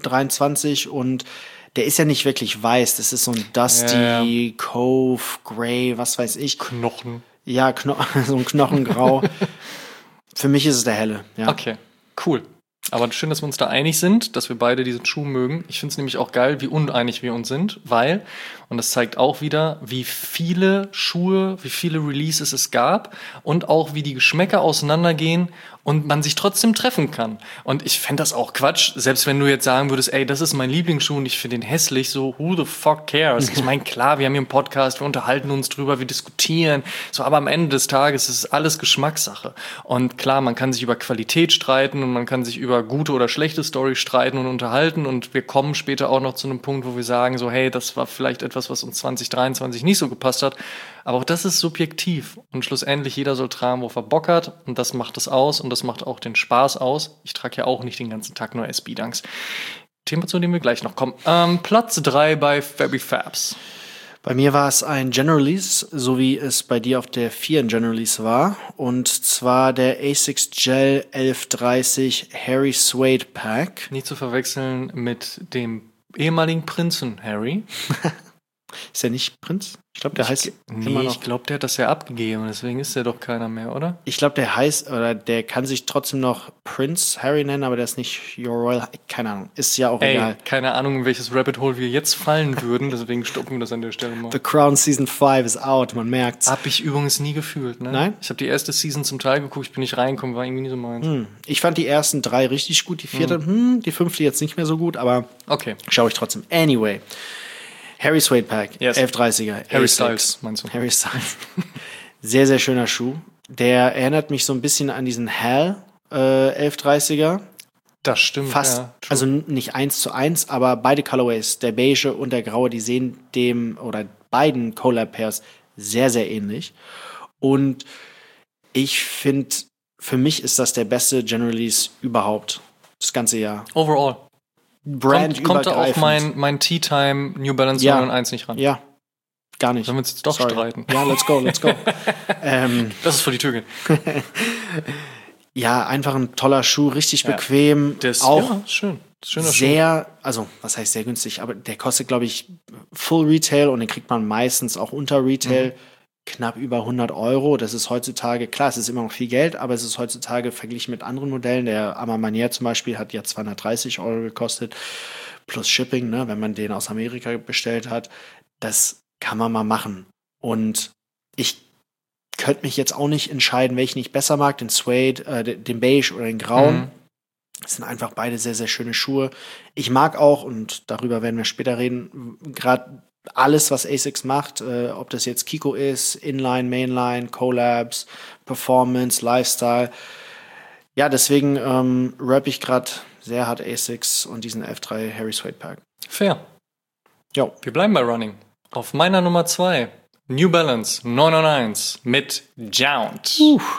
23 und der ist ja nicht wirklich weiß, das ist so ein Dusty, Cove, Grey, was weiß ich. Knochen. Ja, so ein Knochengrau. Für mich ist es der helle, ja. Okay, cool. Aber schön, dass wir uns da einig sind, dass wir beide diesen Schuh mögen. Ich finde es nämlich auch geil, wie uneinig wir uns sind, weil, und das zeigt auch wieder, wie viele Schuhe, wie viele Releases es gab und auch wie die Geschmäcker auseinandergehen und man sich trotzdem treffen kann. Und ich fände das auch Quatsch, selbst wenn du jetzt sagen würdest, ey, das ist mein Lieblingsschuh und ich finde den hässlich, so, who the fuck cares? Ich meine, klar, wir haben hier einen Podcast, wir unterhalten uns drüber, wir diskutieren, so, aber am Ende des Tages ist es alles Geschmackssache. Und klar, man kann sich über Qualität streiten und man kann sich über gute oder schlechte Story streiten und unterhalten und wir kommen später auch noch zu einem Punkt, wo wir sagen, so, hey, das war vielleicht etwas, was uns 2023 nicht so gepasst hat. Aber auch das ist subjektiv und schlussendlich jeder soll tragen, worauf er Bock hat und das macht es aus und das macht auch den Spaß aus. Ich trage ja auch nicht den ganzen Tag nur SB-Dunks. Thema, zu dem wir gleich noch kommen. Platz 3 bei Fabby Fabs. Bei mir war es ein General Release, so wie es bei dir auf der 4 ein General Release war. Und zwar der Asics Gel 1130 Harry Suede Pack. Nicht zu verwechseln mit dem ehemaligen Prinzen Harry. Ist der nicht Prinz? Ich glaube, der heißt immer noch. Ich glaube, der hat das ja abgegeben, deswegen ist der doch keiner mehr, oder? Ich glaube, der heißt, oder der kann sich trotzdem noch Prince Harry nennen, aber der ist nicht Your Royal. Keine Ahnung, ist ja auch egal. Keine Ahnung, in welches Rabbit Hole wir jetzt fallen würden, deswegen stoppen wir das an der Stelle mal. The Crown Season 5 is out, man merkt's. Hab ich übrigens nie gefühlt, ne? Nein? Ich habe die erste Season zum Teil geguckt, ich bin nicht reingekommen, war irgendwie nie so meins. Ich fand die ersten 3 richtig gut, die 4., die 5. jetzt nicht mehr so gut, aber okay. Schaue ich trotzdem. Anyway. Harry Suede Pack, yes. 1130er. Harry Styles, meinst du? Harry Styles. Sehr, sehr schöner Schuh. Der erinnert mich so ein bisschen an diesen Hal 1130er. Das stimmt, fast, ja. Also nicht 1:1, aber beide Colorways, der beige und der graue, die sehen dem oder beiden Collab-Pairs sehr, sehr ähnlich. Und ich finde, für mich ist das der beste General Release überhaupt. Das ganze Jahr. Overall. Kommt da auch mein Tea Time New Balance 991 nicht ran? Ja, gar nicht. Sollen wir uns jetzt doch streiten? Ja, let's go. Das ist vor die Tür gehen. Ja, einfach ein toller Schuh, richtig bequem. Schön. Schöner Schuh. Also, was heißt sehr günstig, aber der kostet, glaube ich, Full Retail und den kriegt man meistens auch unter Retail. Knapp über 100 Euro. Das ist heutzutage, klar, es ist immer noch viel Geld, aber es ist heutzutage verglichen mit anderen Modellen. Der Armanier zum Beispiel hat ja 230 Euro gekostet, plus Shipping, ne, wenn man den aus Amerika bestellt hat. Das kann man mal machen. Und ich könnte mich jetzt auch nicht entscheiden, welchen ich besser mag, den Suede, den Beige oder den Grauen. Das sind einfach beide sehr, sehr schöne Schuhe. Ich mag auch, und darüber werden wir später reden, gerade alles, was Asics macht, ob das jetzt Kiko ist, Inline, Mainline, Collabs, Performance, Lifestyle. Ja, deswegen rappe ich gerade sehr hart Asics und diesen F3 Harry Suede Pack. Fair. Jo. Wir bleiben bei Running. Auf meiner Nummer 2, New Balance 991 mit Jount.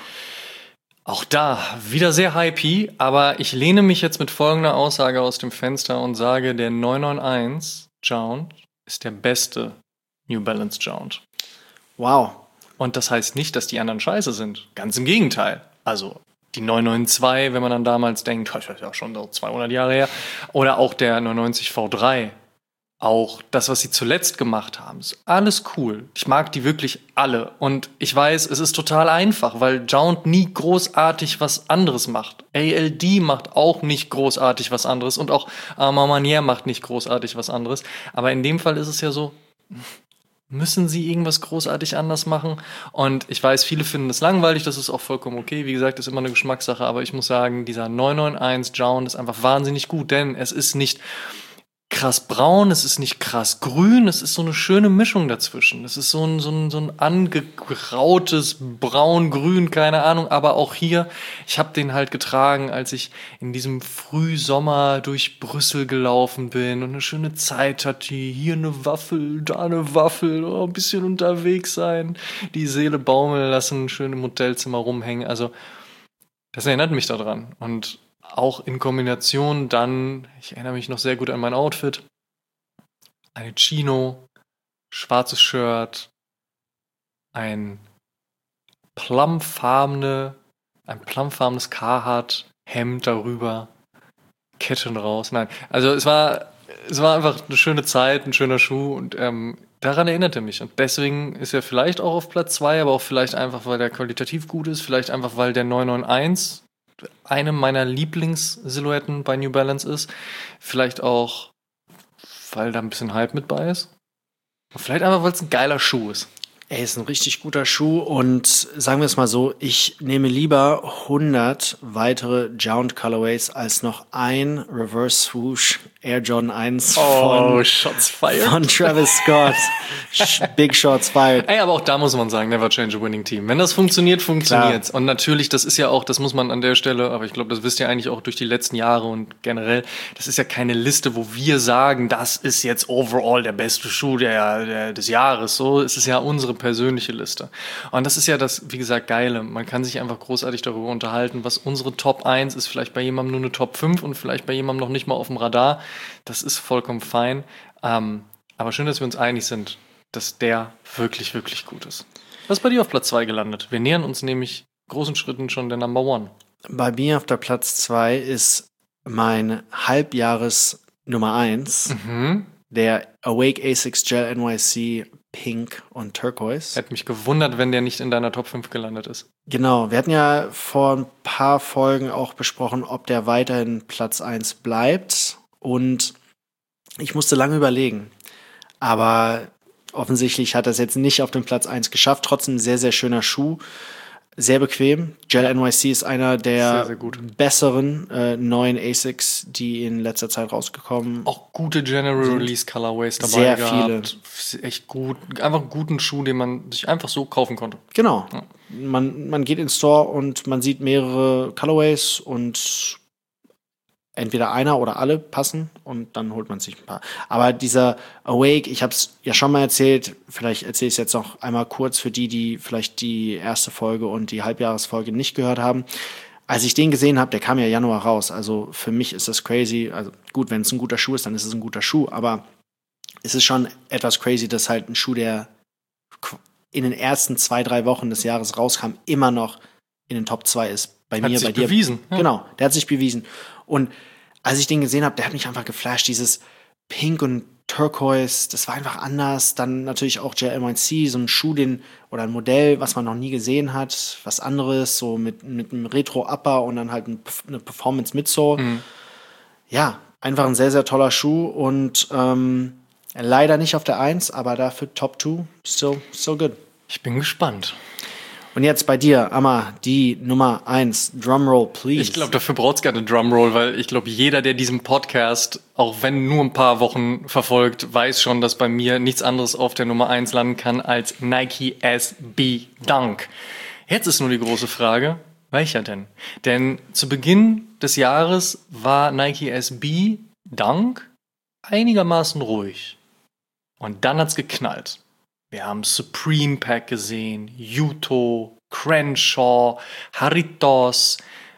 Auch da wieder sehr hypey, aber ich lehne mich jetzt mit folgender Aussage aus dem Fenster und sage, der 991 Jount ist der beste New Balance Jount. Wow. Und das heißt nicht, dass die anderen scheiße sind. Ganz im Gegenteil. Also die 992, wenn man dann damals denkt, das ist ja schon 200 Jahre her. Oder auch der 990 V3. Auch das, was sie zuletzt gemacht haben, ist alles cool. Ich mag die wirklich alle. Und ich weiß, es ist total einfach, weil Jount nie großartig was anderes macht. ALD macht auch nicht großartig was anderes. Und auch Armanier macht nicht großartig was anderes. Aber in dem Fall ist es ja so, müssen sie irgendwas großartig anders machen? Und ich weiß, viele finden das langweilig, das ist auch vollkommen okay. Wie gesagt, das ist immer eine Geschmackssache. Aber ich muss sagen, dieser 991 Jount ist einfach wahnsinnig gut, denn es ist nicht krass braun, es ist nicht krass grün, es ist so eine schöne Mischung dazwischen. Es ist so ein angegrautes Braun-Grün, keine Ahnung, aber auch hier, ich habe den halt getragen, als ich in diesem Frühsommer durch Brüssel gelaufen bin und eine schöne Zeit hatte, hier eine Waffel, da eine Waffel, ein bisschen unterwegs sein, die Seele baumeln lassen, schön im Hotelzimmer rumhängen, also das erinnert mich daran und auch in Kombination dann, ich erinnere mich noch sehr gut an mein Outfit, eine Chino, schwarzes Shirt, ein plumfarbene ein plumfarbenes Carhartt-Hemd darüber, Ketten raus. Nein, also es war einfach eine schöne Zeit, ein schöner Schuh und daran erinnert er mich. Und deswegen ist er vielleicht auch auf Platz 2, aber auch vielleicht einfach, weil der qualitativ gut ist, vielleicht einfach, weil der 991 eine meiner Lieblingssilhouetten bei New Balance ist. Vielleicht auch, weil da ein bisschen Hype mit bei ist. Und vielleicht einfach, weil es ein geiler Schuh ist. Er ist ein richtig guter Schuh und sagen wir es mal so, ich nehme lieber 100 weitere Jound Colorways als noch ein Reverse Swoosh Air Jordan 1 Shots fired. von Travis Scott. Big Shots fired. Ey, aber auch da muss man sagen, never change a winning team. Wenn das funktioniert, funktioniert's. Und natürlich, das ist ja auch, das muss man an der Stelle, aber ich glaube, das wisst ihr eigentlich auch durch die letzten Jahre und generell, das ist ja keine Liste, wo wir sagen, das ist jetzt overall der beste Schuh des Jahres. So, es ist ja unsere persönliche Liste. Und das ist ja das, wie gesagt, Geile. Man kann sich einfach großartig darüber unterhalten, was unsere Top 1 ist, vielleicht bei jemandem nur eine Top 5 und vielleicht bei jemandem noch nicht mal auf dem Radar. Das ist vollkommen fein. Aber schön, dass wir uns einig sind, dass der wirklich, wirklich gut ist. Was ist bei dir auf Platz 2 gelandet? Wir nähern uns nämlich großen Schritten schon der Number 1. Bei mir auf der Platz 2 ist mein Halbjahres Nummer 1, der Awake Asics Gel NYC Pink und Turquoise. Hätte mich gewundert, wenn der nicht in deiner Top 5 gelandet ist. Genau, wir hatten ja vor ein paar Folgen auch besprochen, ob der weiterhin Platz 1 bleibt. Und ich musste lange überlegen. Aber offensichtlich hat er es jetzt nicht auf den Platz 1 geschafft. Trotzdem sehr, sehr schöner Schuh. Sehr bequem. Gel NYC ist einer der sehr besseren neuen Asics, die in letzter Zeit rausgekommen. Auch gute General Release Colorways dabei sehr gehabt. Viele. Echt gut. Einfach einen guten Schuh, den man sich einfach so kaufen konnte. Genau. Ja. Man geht ins Store und man sieht mehrere Colorways und entweder einer oder alle passen und dann holt man sich ein paar. Aber dieser Awake, ich habe es ja schon mal erzählt, vielleicht erzähle ich es jetzt noch einmal kurz für die vielleicht die erste Folge und die Halbjahresfolge nicht gehört haben. Als ich den gesehen habe, der kam ja Januar raus, also für mich ist das crazy. Also gut, wenn es ein guter Schuh ist, dann ist es ein guter Schuh, aber es ist schon etwas crazy, dass halt ein Schuh, der in den ersten 2-3 Wochen des Jahres rauskam, immer noch in den Top 2 ist. Bei mir, bei dir. Bewiesen. Ja. Genau, der hat sich bewiesen. Und als ich den gesehen habe, der hat mich einfach geflasht. Dieses Pink und Turquoise, das war einfach anders. Dann natürlich auch Gel NYC, so ein Schuh, oder ein Modell, was man noch nie gesehen hat. Was anderes, so mit einem Retro-Upper und dann halt eine Performance-Midsole. Ja, einfach ein sehr, sehr toller Schuh und leider nicht auf der 1, aber dafür Top 2, still good. Ich bin gespannt. Und jetzt bei dir, Amma, die Nummer 1. Drumroll, please. Ich glaube, dafür braucht es keine Drumroll, weil ich glaube, jeder, der diesen Podcast, auch wenn nur ein paar Wochen verfolgt, weiß schon, dass bei mir nichts anderes auf der Nummer 1 landen kann als Nike SB Dunk. Jetzt ist nur die große Frage, welcher denn? Denn zu Beginn des Jahres war Nike SB Dunk einigermaßen ruhig. Und dann hat's geknallt. Wir haben Supreme Pack gesehen, Yuto, Crenshaw, Haritos,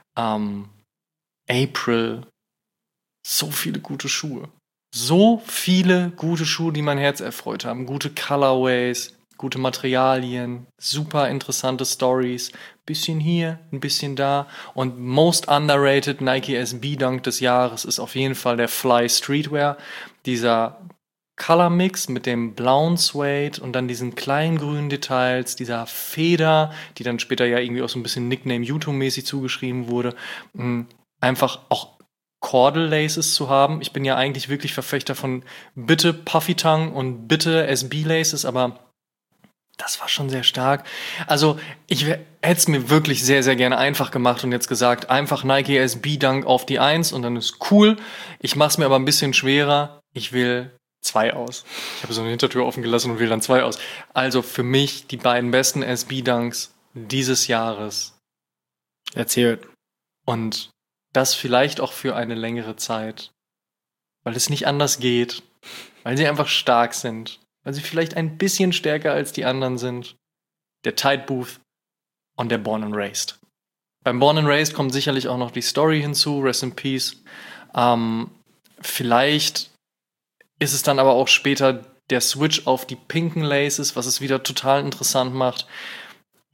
April. So viele gute Schuhe. So viele gute Schuhe, die mein Herz erfreut haben. Gute Colorways, gute Materialien, super interessante Stories. Bisschen hier, ein bisschen da. Und most underrated Nike SB Dunk des Jahres ist auf jeden Fall der Fly Streetwear. Dieser Color Mix mit dem blauen Suede und dann diesen kleinen grünen Details, dieser Feder, die dann später ja irgendwie auch so ein bisschen Nickname Yuto-mäßig zugeschrieben wurde. Einfach auch Cordal Laces zu haben. Ich bin ja eigentlich wirklich Verfechter von bitte Puffy Tongue und bitte SB Laces, aber das war schon sehr stark. Also ich hätte es mir wirklich sehr, sehr gerne einfach gemacht und jetzt gesagt, einfach Nike SB Dunk auf die 1 und dann ist cool. Ich mache es mir aber ein bisschen schwerer. Ich will 2 aus. Ich habe so eine Hintertür offen gelassen und wähle dann 2 aus. Also für mich die beiden besten SB-Dunks dieses Jahres. Erzählt. Und das vielleicht auch für eine längere Zeit. Weil es nicht anders geht. Weil sie einfach stark sind. Weil sie vielleicht ein bisschen stärker als die anderen sind. Der Tide Booth und der Born and Raised. Beim Born and Raised kommt sicherlich auch noch die Story hinzu. Rest in Peace. Vielleicht ist es dann aber auch später der Switch auf die pinken Laces, was es wieder total interessant macht.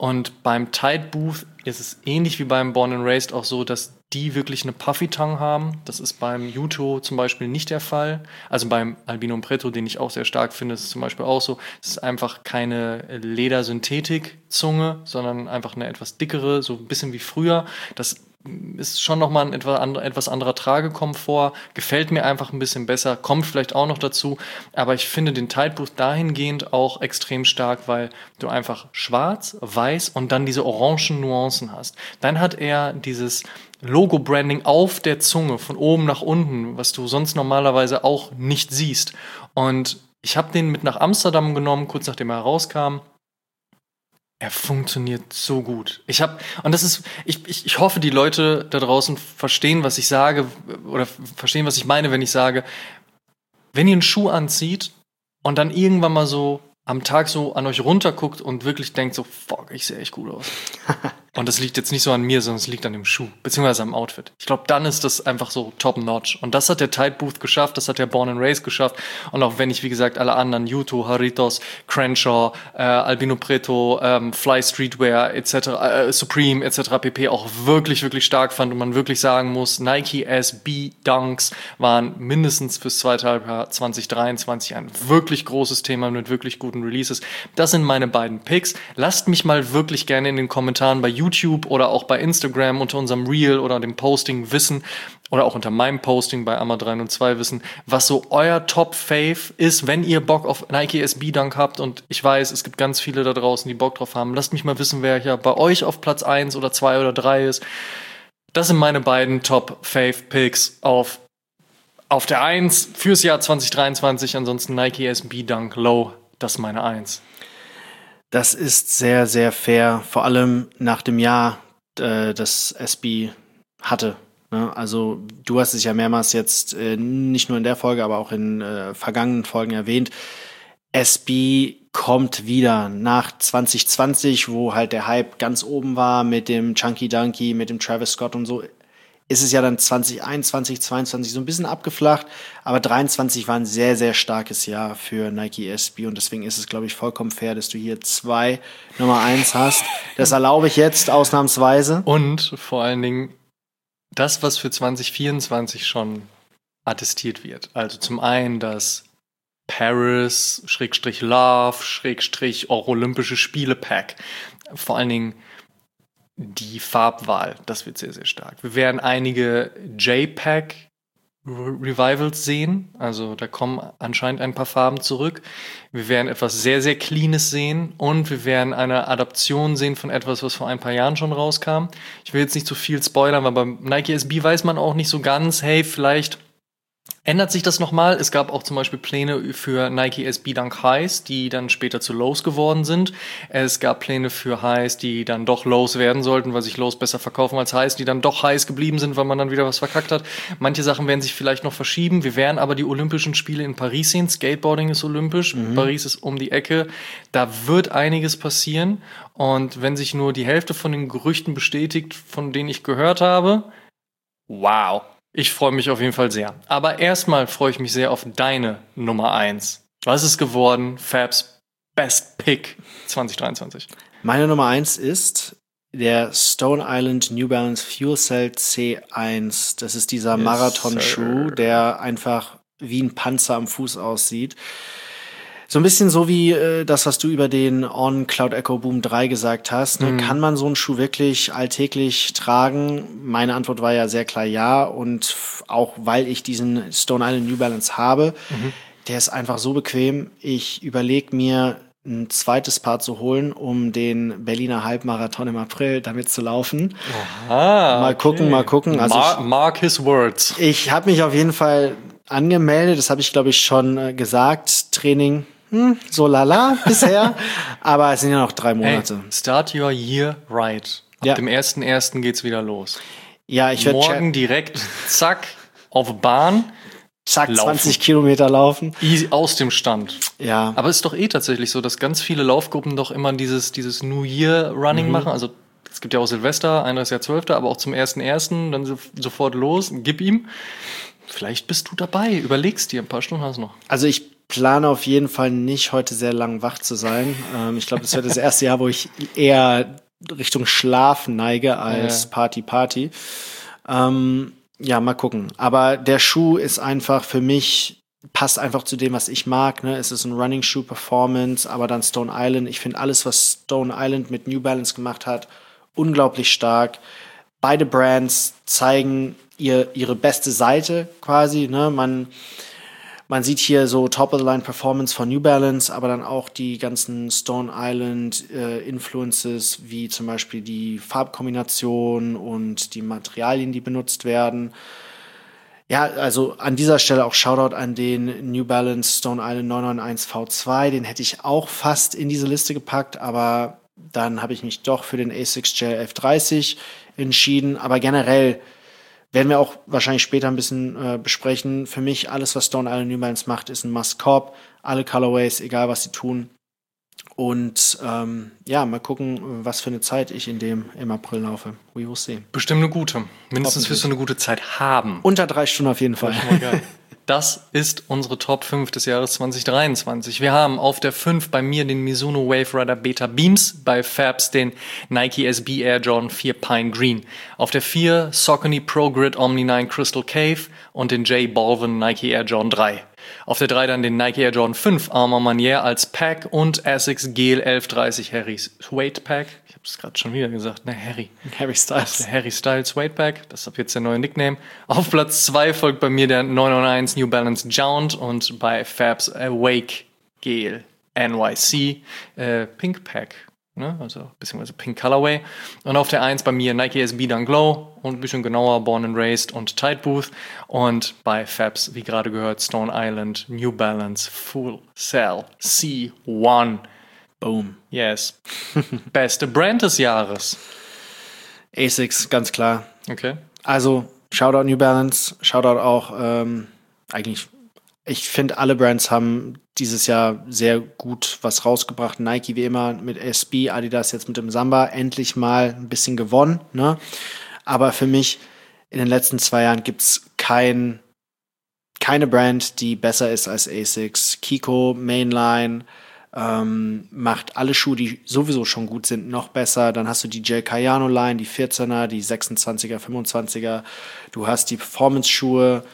Und beim Tide Booth ist es ähnlich wie beim Born and Raised auch so, dass die wirklich eine Puffy-Tongue haben. Das ist beim Yuto zum Beispiel nicht der Fall. Also beim Albino Preto, den ich auch sehr stark finde, ist es zum Beispiel auch so. Es ist einfach keine Ledersynthetik-Zunge, sondern einfach eine etwas dickere, so ein bisschen wie früher. Das ist schon nochmal ein etwas anderer Tragekomfort. Gefällt mir einfach ein bisschen besser. Kommt vielleicht auch noch dazu. Aber ich finde den Tide Booth dahingehend auch extrem stark, weil du einfach schwarz, weiß und dann diese orangen Nuancen hast. Dann hat er dieses Logo-Branding auf der Zunge, von oben nach unten, was du sonst normalerweise auch nicht siehst. Und ich habe den mit nach Amsterdam genommen, kurz nachdem er rauskam. Er funktioniert so gut. Ich hoffe, die Leute da draußen verstehen, was ich sage, oder verstehen, was ich meine, wenn ich sage, wenn ihr einen Schuh anzieht und dann irgendwann mal so am Tag so an euch runterguckt und wirklich denkt so, fuck, ich sehe echt gut aus. Und das liegt jetzt nicht so an mir, sondern es liegt an dem Schuh, beziehungsweise am Outfit. Ich glaube, dann ist das einfach so top-notch. Und das hat der Tide Booth geschafft, das hat der Born and Raised geschafft. Und auch wenn ich, wie gesagt, alle anderen, Yuto, Haritos, Crenshaw, Albino Preto, Fly Streetwear, etc., Supreme, etc., pp. auch wirklich, wirklich stark fand und man wirklich sagen muss, Nike SB Dunks waren mindestens fürs zweite Halbjahr 2023 ein wirklich großes Thema mit wirklich guten Releases. Das sind meine beiden Picks. Lasst mich mal wirklich gerne in den Kommentaren bei YouTube oder auch bei Instagram unter unserem Reel oder dem Posting wissen oder auch unter meinem Posting bei Amma302 wissen, was so euer Top-Fave ist, wenn ihr Bock auf Nike SB Dunk habt. Und ich weiß, es gibt ganz viele da draußen, die Bock drauf haben. Lasst mich mal wissen, wer hier bei euch auf Platz 1 oder 2 oder 3 ist. Das sind meine beiden Top-Fave-Picks auf der 1 fürs Jahr 2023. Ansonsten Nike SB Dunk Low, das ist meine 1. Das ist sehr, sehr fair, vor allem nach dem Jahr, das SB hatte. Ne? Also du hast es ja mehrmals jetzt nicht nur in der Folge, aber auch in vergangenen Folgen erwähnt. SB kommt wieder nach 2020, wo halt der Hype ganz oben war mit dem Chunky Dunky, mit dem Travis Scott und so. Ist es ja dann 2021, 2022 so ein bisschen abgeflacht, aber 23 war ein sehr, sehr starkes Jahr für Nike SB und deswegen ist es, glaube ich, vollkommen fair, dass du hier 2 Nummer 1 hast. Das erlaube ich jetzt ausnahmsweise. Und vor allen Dingen das, was für 2024 schon attestiert wird. Also zum einen das Paris, Love, auch Olympische Spiele Pack. Vor allen Dingen die Farbwahl, das wird sehr, sehr stark. Wir werden einige JPEG Revivals sehen, also da kommen anscheinend ein paar Farben zurück. Wir werden etwas sehr, sehr Cleanes sehen und wir werden eine Adaption sehen von etwas, was vor ein paar Jahren schon rauskam. Ich will jetzt nicht zu viel spoilern, weil beim Nike SB weiß man auch nicht so ganz, hey, vielleicht ändert sich das nochmal. Es gab auch zum Beispiel Pläne für Nike SB Dunk Highs, die dann später zu Lows geworden sind. Es gab Pläne für Highs, die dann doch Lows werden sollten, weil sich Lows besser verkaufen als Highs, die dann doch Highs geblieben sind, weil man dann wieder was verkackt hat. Manche Sachen werden sich vielleicht noch verschieben. Wir werden aber die Olympischen Spiele in Paris sehen. Skateboarding ist olympisch. Paris ist um die Ecke. Da wird einiges passieren. Und wenn sich nur die Hälfte von den Gerüchten bestätigt, von denen ich gehört habe, wow. Ich freue mich auf jeden Fall sehr. Aber erstmal freue ich mich sehr auf deine Nummer 1. Was ist geworden? Fabs Best Pick 2023. Meine Nummer 1 ist der Stone Island New Balance Fuel Cell C1. Das ist dieser Marathon-Schuh, der einfach wie ein Panzer am Fuß aussieht. So ein bisschen so wie das, was du über den On Cloud Echo Boom 3 gesagt hast. Ne? Kann man so einen Schuh wirklich alltäglich tragen? Meine Antwort war ja sehr klar ja. Und auch weil ich diesen Stone Island New Balance habe, der ist einfach so bequem. Ich überlege mir, ein zweites Paar zu holen, um den Berliner Halbmarathon im April damit zu laufen. Aha, mal gucken. Also mark his words. Ich habe mich auf jeden Fall angemeldet. Das habe ich, glaube ich, schon gesagt. Training so lala bisher, aber es sind ja noch 3 Monate. Hey, start your year right. Ab dem 1.1. geht's wieder los. Ja, ich werde morgen direkt, zack, auf Bahn. Zack, laufen. 20 Kilometer laufen. Easy aus dem Stand. Ja. Aber es ist doch tatsächlich so, dass ganz viele Laufgruppen doch immer dieses New Year Running machen. Also es gibt ja auch Silvester, 31.12., aber auch zum 1.1. dann sofort los, gib ihm. Vielleicht bist du dabei, überlegst dir, ein paar Stunden hast du noch. Also ich plane auf jeden Fall nicht, heute sehr lang wach zu sein. Ich glaube, das wird das erste Jahr, wo ich eher Richtung Schlafen neige als Party. Ja, mal gucken. Aber der Schuh ist einfach für mich, passt einfach zu dem, was ich mag. Ne? Es ist ein Running Shoe Performance, aber dann Stone Island. Ich finde alles, was Stone Island mit New Balance gemacht hat, unglaublich stark. Beide Brands zeigen ihre beste Seite quasi. Ne? Man sieht hier so Top-of-the-Line-Performance von New Balance, aber dann auch die ganzen Stone Island Influences, wie zum Beispiel die Farbkombination und die Materialien, die benutzt werden. Ja, also an dieser Stelle auch Shoutout an den New Balance Stone Island 991 V2. Den hätte ich auch fast in diese Liste gepackt, aber dann habe ich mich doch für den ASICS Gel 1130 entschieden. Aber generell werden wir auch wahrscheinlich später ein bisschen besprechen. Für mich, alles, was Stone Island New Balance macht, ist ein Must-Cop. Alle Colorways, egal was sie tun. Und ja, mal gucken, was für eine Zeit ich im April laufe. We will see. Bestimmt eine gute. Mindestens wirst du eine gute Zeit haben. Unter 3 Stunden auf jeden Fall. Das ist unsere Top 5 des Jahres 2023. Wir haben auf der 5 bei mir den Mizuno Wave Rider Beta Beams, bei Fabs den Nike SB Air Jordan 4 Pine Green. Auf der 4 Saucony Pro Grid Omni 9 Crystal Cave und den J Balvin Nike Air Jordan 3. Auf der 3 dann den Nike Air Jordan 5 Armor Manier als Pack und ASICS Gel 1130 Harry Suede Pack. Ich habe es gerade schon wieder gesagt, ne? Harry Styles. Der Harry Styles Suede Pack, das ist ab jetzt der neue Nickname. Auf Platz 2 folgt bei mir der 991 New Balance Jount und bei Fabs Awake Gel NYC Pink Pack. Ne? Also beziehungsweise Pink Colorway. Und auf der 1 bei mir Nike SB Dunk Glow und ein bisschen genauer Born and Raised und Tide Booth. Und bei Fabs, wie gerade gehört, Stone Island New Balance Full Cell C1. Boom. Yes. Beste Brand des Jahres. ASICS, ganz klar. Okay. Also, Shoutout New Balance, Shoutout auch eigentlich, ich finde, alle Brands haben dieses Jahr sehr gut was rausgebracht. Nike wie immer mit SB, Adidas jetzt mit dem Samba, endlich mal ein bisschen gewonnen. Ne? Aber für mich in den letzten 2 Jahren gibt es keine Brand, die besser ist als ASICS. Kiko, Mainline, macht alle Schuhe, die sowieso schon gut sind, noch besser. Dann hast du die J Cayano Line, die 14er, die 26er, 25er. Du hast die Performance-Schuhe.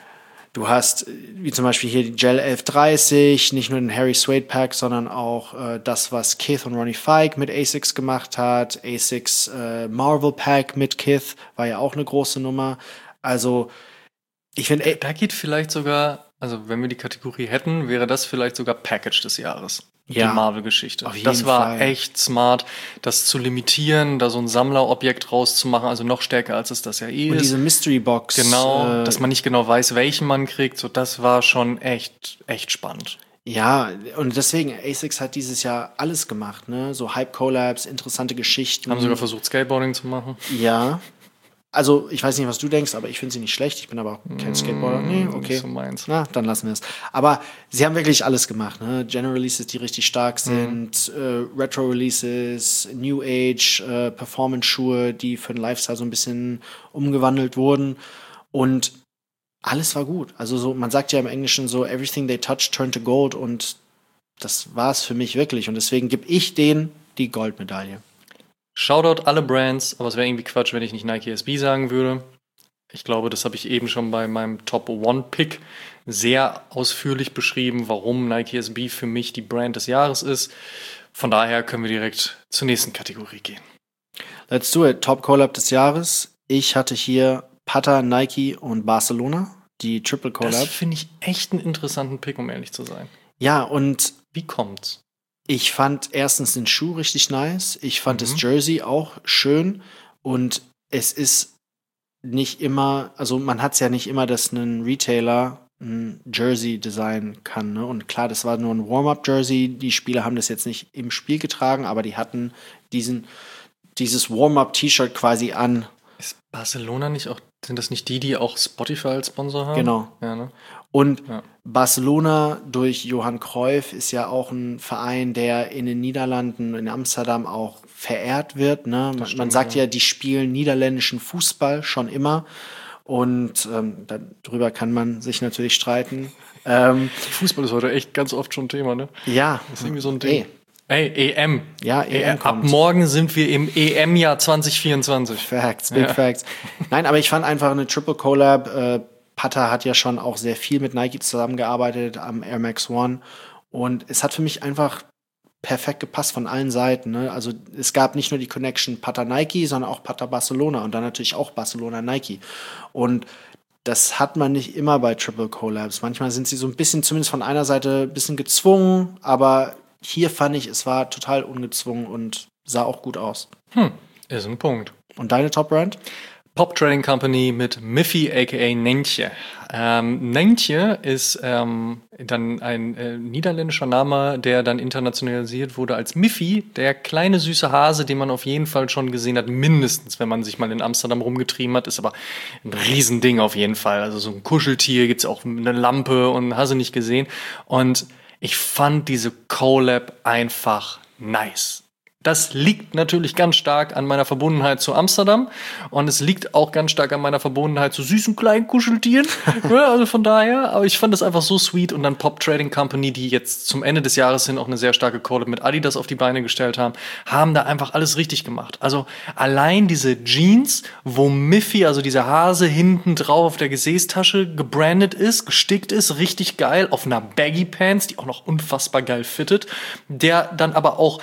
Du hast, wie zum Beispiel hier die Gel 1130, nicht nur den Harry Suede Pack, sondern auch das, was Kith und Ronnie Fike mit ASICS gemacht hat. ASICS Marvel Pack mit Kith war ja auch eine große Nummer. Also, ich finde... Da geht vielleicht sogar, also wenn wir die Kategorie hätten, wäre das vielleicht sogar Package des Jahres. Ja, die Marvel-Geschichte. auf jeden Das war Fall. echt smart, das zu limitieren, da so ein Sammlerobjekt rauszumachen, also noch stärker, als es das ja Und ist. diese Mystery Box. Genau, dass man nicht genau weiß, welchen man kriegt, so das war schon echt spannend. Ja, und deswegen, ASICS hat dieses Jahr alles gemacht, ne? So Hype-Collabs, interessante Geschichten. Haben sogar versucht, Skateboarding zu machen. Ja. Also, ich weiß nicht, was du denkst, aber ich finde sie nicht schlecht. Ich bin aber auch kein Skateboarder. Nee, okay. Nicht so meins. Na, dann lassen wir es. Aber sie haben wirklich alles gemacht. Ne? General-Releases, die richtig stark sind, Retro-Releases, New Age, Performance-Schuhe, die für den Lifestyle so ein bisschen umgewandelt wurden. Und alles war gut. Also so, man sagt ja im Englischen so, everything they touch turned to gold. Und das war es für mich wirklich. Und deswegen gebe ich denen die Goldmedaille. Shoutout alle Brands, aber es wäre irgendwie Quatsch, wenn ich nicht Nike SB sagen würde. Ich glaube, das habe ich eben schon bei meinem Top One Pick sehr ausführlich beschrieben, warum Nike SB für mich die Brand des Jahres ist. Von daher können wir direkt zur nächsten Kategorie gehen. Let's do it. Top Collab des Jahres. Ich hatte hier Pata, Nike und Barcelona, die Triple Collab. Das finde ich echt einen interessanten Pick, um ehrlich zu sein. Ja, und wie kommt's? Ich fand erstens den Schuh richtig nice. Ich fand das Jersey auch schön. Und es ist nicht immer, also man hat es ja nicht immer, dass ein Retailer ein Jersey designen kann. Ne? Und klar, das war nur ein Warm-Up-Jersey. Die Spieler haben das jetzt nicht im Spiel getragen, aber die hatten dieses Warm-Up-T-Shirt quasi an. Ist Barcelona nicht auch, sind das nicht die auch Spotify als Sponsor haben? Genau. Ja, ne? Und Barcelona durch Johan Cruyff ist ja auch ein Verein, der in den Niederlanden, in Amsterdam auch verehrt wird. Ne? Man sagt ja, die spielen niederländischen Fußball schon immer. Und darüber kann man sich natürlich streiten. Fußball ist heute echt ganz oft schon Thema, ne? Ja. Das ist irgendwie so ein Ding. Ey, EM. Ja, EM Ab morgen sind wir im EM-Jahr 2024. Facts, big Facts. Nein, aber ich fand einfach eine Triple Collab. Pata hat ja schon auch sehr viel mit Nike zusammengearbeitet am Air Max One. Und es hat für mich einfach perfekt gepasst von allen Seiten. Ne? Also es gab nicht nur die Connection Pata-Nike, sondern auch Pata-Barcelona und dann natürlich auch Barcelona-Nike. Und das hat man nicht immer bei Triple Collabs. Manchmal sind sie so ein bisschen, zumindest von einer Seite, ein bisschen gezwungen, aber hier fand ich, es war total ungezwungen und sah auch gut aus. Ist ein Punkt. Und deine Top-Brand? Pop Trading Company mit Miffy aka Nentje. Nentje ist dann ein niederländischer Name, der dann internationalisiert wurde als Miffy, der kleine süße Hase, den man auf jeden Fall schon gesehen hat, mindestens, wenn man sich mal in Amsterdam rumgetrieben hat, ist aber ein Riesending auf jeden Fall. Also so ein Kuscheltier, gibt's auch eine Lampe und hast du nicht gesehen. Und ich fand diese Collab einfach nice. Das liegt natürlich ganz stark an meiner Verbundenheit zu Amsterdam und es liegt auch ganz stark an meiner Verbundenheit zu süßen kleinen Kuscheltieren. Ja, also von daher, aber ich fand das einfach so sweet und dann Pop Trading Company, die jetzt zum Ende des Jahres hin auch eine sehr starke Collab mit Adidas auf die Beine gestellt haben da einfach alles richtig gemacht. Also allein diese Jeans, wo Miffy, also dieser Hase hinten drauf auf der Gesäßtasche gebrandet ist, gestickt ist, richtig geil, auf einer Baggy Pants, die auch noch unfassbar geil fittet, der dann aber auch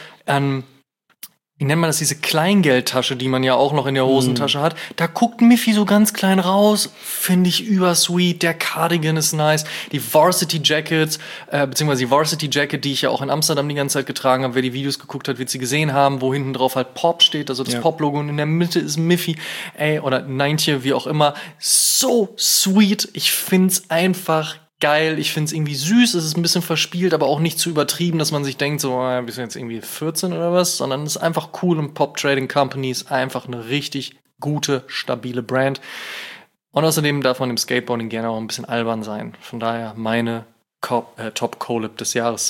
wie nennt man das, diese Kleingeldtasche, die man ja auch noch in der Hosentasche hat. Da guckt Miffy so ganz klein raus. Finde ich übersweet. Der Cardigan ist nice. Die Varsity Jackets, beziehungsweise die Varsity Jacket, die ich ja auch in Amsterdam die ganze Zeit getragen habe. Wer die Videos geguckt hat, wird sie gesehen haben, wo hinten drauf halt Pop steht, also das Pop-Logo. Und in der Mitte ist Miffy, oder Nintje, wie auch immer. So sweet. Ich find's einfach geil, ich finde es irgendwie süß, es ist ein bisschen verspielt, aber auch nicht zu übertrieben, dass man sich denkt, so, bist du jetzt irgendwie 14 oder was, sondern es ist einfach cool und Pop Trading Company ist einfach eine richtig gute, stabile Brand. Und außerdem darf man im Skateboarding gerne auch ein bisschen albern sein. Von daher meine Top Collab des Jahres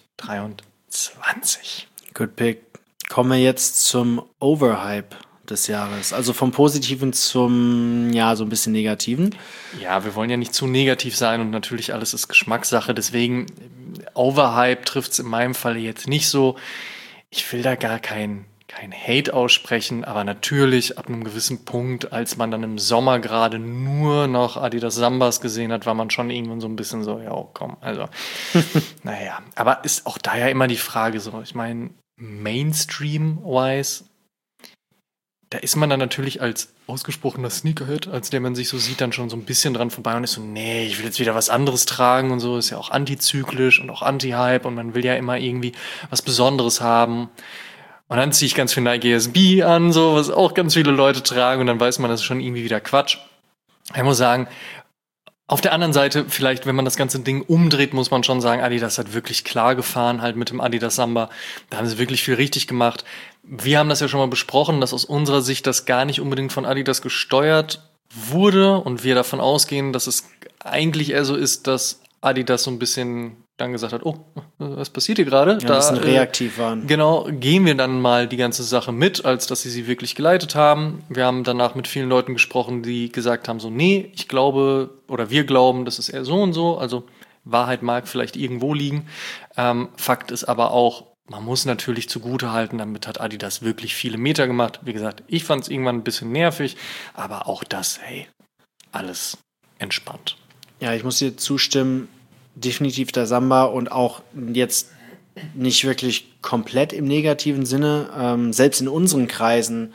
2023. Good pick. Kommen wir jetzt zum Overhype des Jahres. Also vom Positiven zum, so ein bisschen Negativen. Ja, wir wollen ja nicht zu negativ sein und natürlich alles ist Geschmackssache. Deswegen, Overhype trifft es in meinem Fall jetzt nicht so. Ich will da gar kein Hate aussprechen, aber natürlich ab einem gewissen Punkt, als man dann im Sommer gerade nur noch Adidas Sambas gesehen hat, war man schon irgendwann so ein bisschen so, ja, komm, also, naja. Aber ist auch da ja immer die Frage so, ich meine, Mainstream-wise, da ist man dann natürlich als ausgesprochener Sneakerhead, als der man sich so sieht, dann schon so ein bisschen dran vorbei und ist so, nee, ich will jetzt wieder was anderes tragen und so, ist ja auch antizyklisch und auch Anti-Hype und man will ja immer irgendwie was Besonderes haben. Und dann ziehe ich ganz viel Nike SB an, so, was auch ganz viele Leute tragen und dann weiß man, das ist schon irgendwie wieder Quatsch. Ich muss sagen, auf der anderen Seite, vielleicht, wenn man das ganze Ding umdreht, muss man schon sagen, Adidas hat wirklich klar gefahren, halt mit dem Adidas Samba. Da haben sie wirklich viel richtig gemacht. Wir haben das ja schon mal besprochen, dass aus unserer Sicht das gar nicht unbedingt von Adidas gesteuert wurde und wir davon ausgehen, dass es eigentlich eher so ist, dass Adidas so ein bisschen dann gesagt hat, oh, was passiert hier gerade? Ja, dass sie reaktiv waren. Genau, gehen wir dann mal die ganze Sache mit, als dass sie wirklich geleitet haben. Wir haben danach mit vielen Leuten gesprochen, die gesagt haben so, nee, ich glaube, oder wir glauben, das ist eher so und so. Also Wahrheit mag vielleicht irgendwo liegen. Fakt ist aber auch, man muss natürlich zugutehalten, damit hat Adidas wirklich viele Meter gemacht. Wie gesagt, ich fand es irgendwann ein bisschen nervig, aber auch das, hey, alles entspannt. Ja, ich muss dir zustimmen, definitiv der Samba und auch jetzt nicht wirklich komplett im negativen Sinne, selbst in unseren Kreisen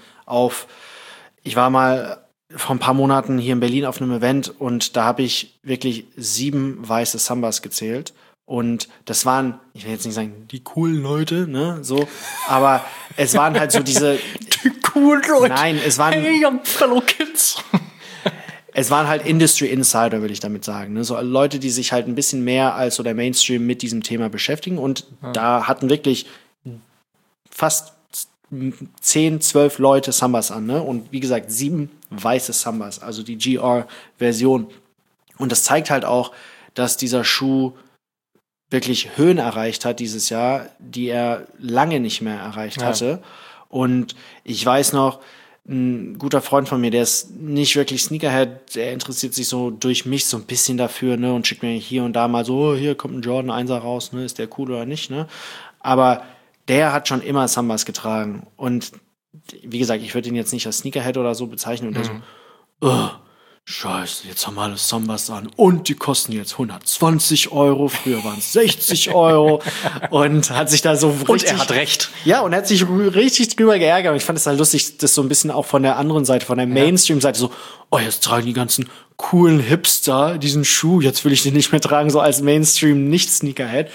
ich war mal vor ein paar Monaten hier in Berlin auf einem Event und da habe ich wirklich 7 weiße Sambas gezählt und das waren, ich will jetzt nicht sagen, die coolen Leute, ne, so, aber es waren halt so diese Die coolen Leute. Nein, es waren Hey, young fellow kids. Es waren halt Industry Insider, würde ich damit sagen. Ne? So Leute, die sich halt ein bisschen mehr als so der Mainstream mit diesem Thema beschäftigen. Und da hatten wirklich fast 10, 12 Leute Sambas an. Ne? Und wie gesagt, 7 weiße Sambas, also die GR-Version. Und das zeigt halt auch, dass dieser Schuh wirklich Höhen erreicht hat dieses Jahr, die er lange nicht mehr erreicht hatte. Und ich weiß noch, ein guter Freund von mir, der ist nicht wirklich Sneakerhead, der interessiert sich so durch mich so ein bisschen dafür, ne, und schickt mir hier und da mal so, oh, hier kommt ein Jordan 1er raus, ne, ist der cool oder nicht, ne? Aber der hat schon immer Sambas getragen und wie gesagt, ich würde ihn jetzt nicht als Sneakerhead oder so bezeichnen und der so, oh, Scheiße, jetzt haben wir alle Sambas an und die kosten jetzt 120 Euro, früher waren es 60 Euro und hat sich da so richtig... Und er hat recht. Ja, und er hat sich richtig drüber geärgert und ich fand es halt lustig, das so ein bisschen auch von der anderen Seite, von der Mainstream-Seite so, oh, jetzt tragen die ganzen coolen Hipster diesen Schuh, jetzt will ich den nicht mehr tragen, so als Mainstream-Nicht-Sneakerhead.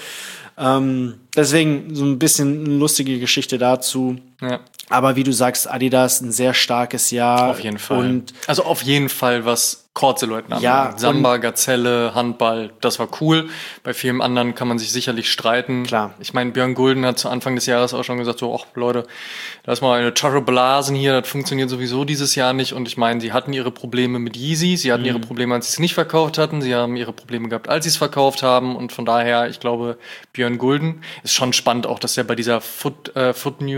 Deswegen so ein bisschen eine lustige Geschichte dazu. Ja. Aber wie du sagst, Adidas ein sehr starkes Jahr. Auf jeden Fall. Und also auf jeden Fall, was Court-Silhouetten angeht. Ja, Samba, Gazelle, Handball, das war cool. Bei vielen anderen kann man sich sicherlich streiten. Klar. Ich meine, Björn Gulden hat zu Anfang des Jahres auch schon gesagt, so, ach Leute, lass mal eine Tasche blasen hier, das funktioniert sowieso dieses Jahr nicht. Und ich meine, sie hatten ihre Probleme mit Yeezy, sie hatten ihre Probleme, als sie es nicht verkauft hatten, sie haben ihre Probleme gehabt, als sie es verkauft haben. Und von daher, ich glaube, Björn Gulden ist schon spannend auch, dass er bei dieser Footwear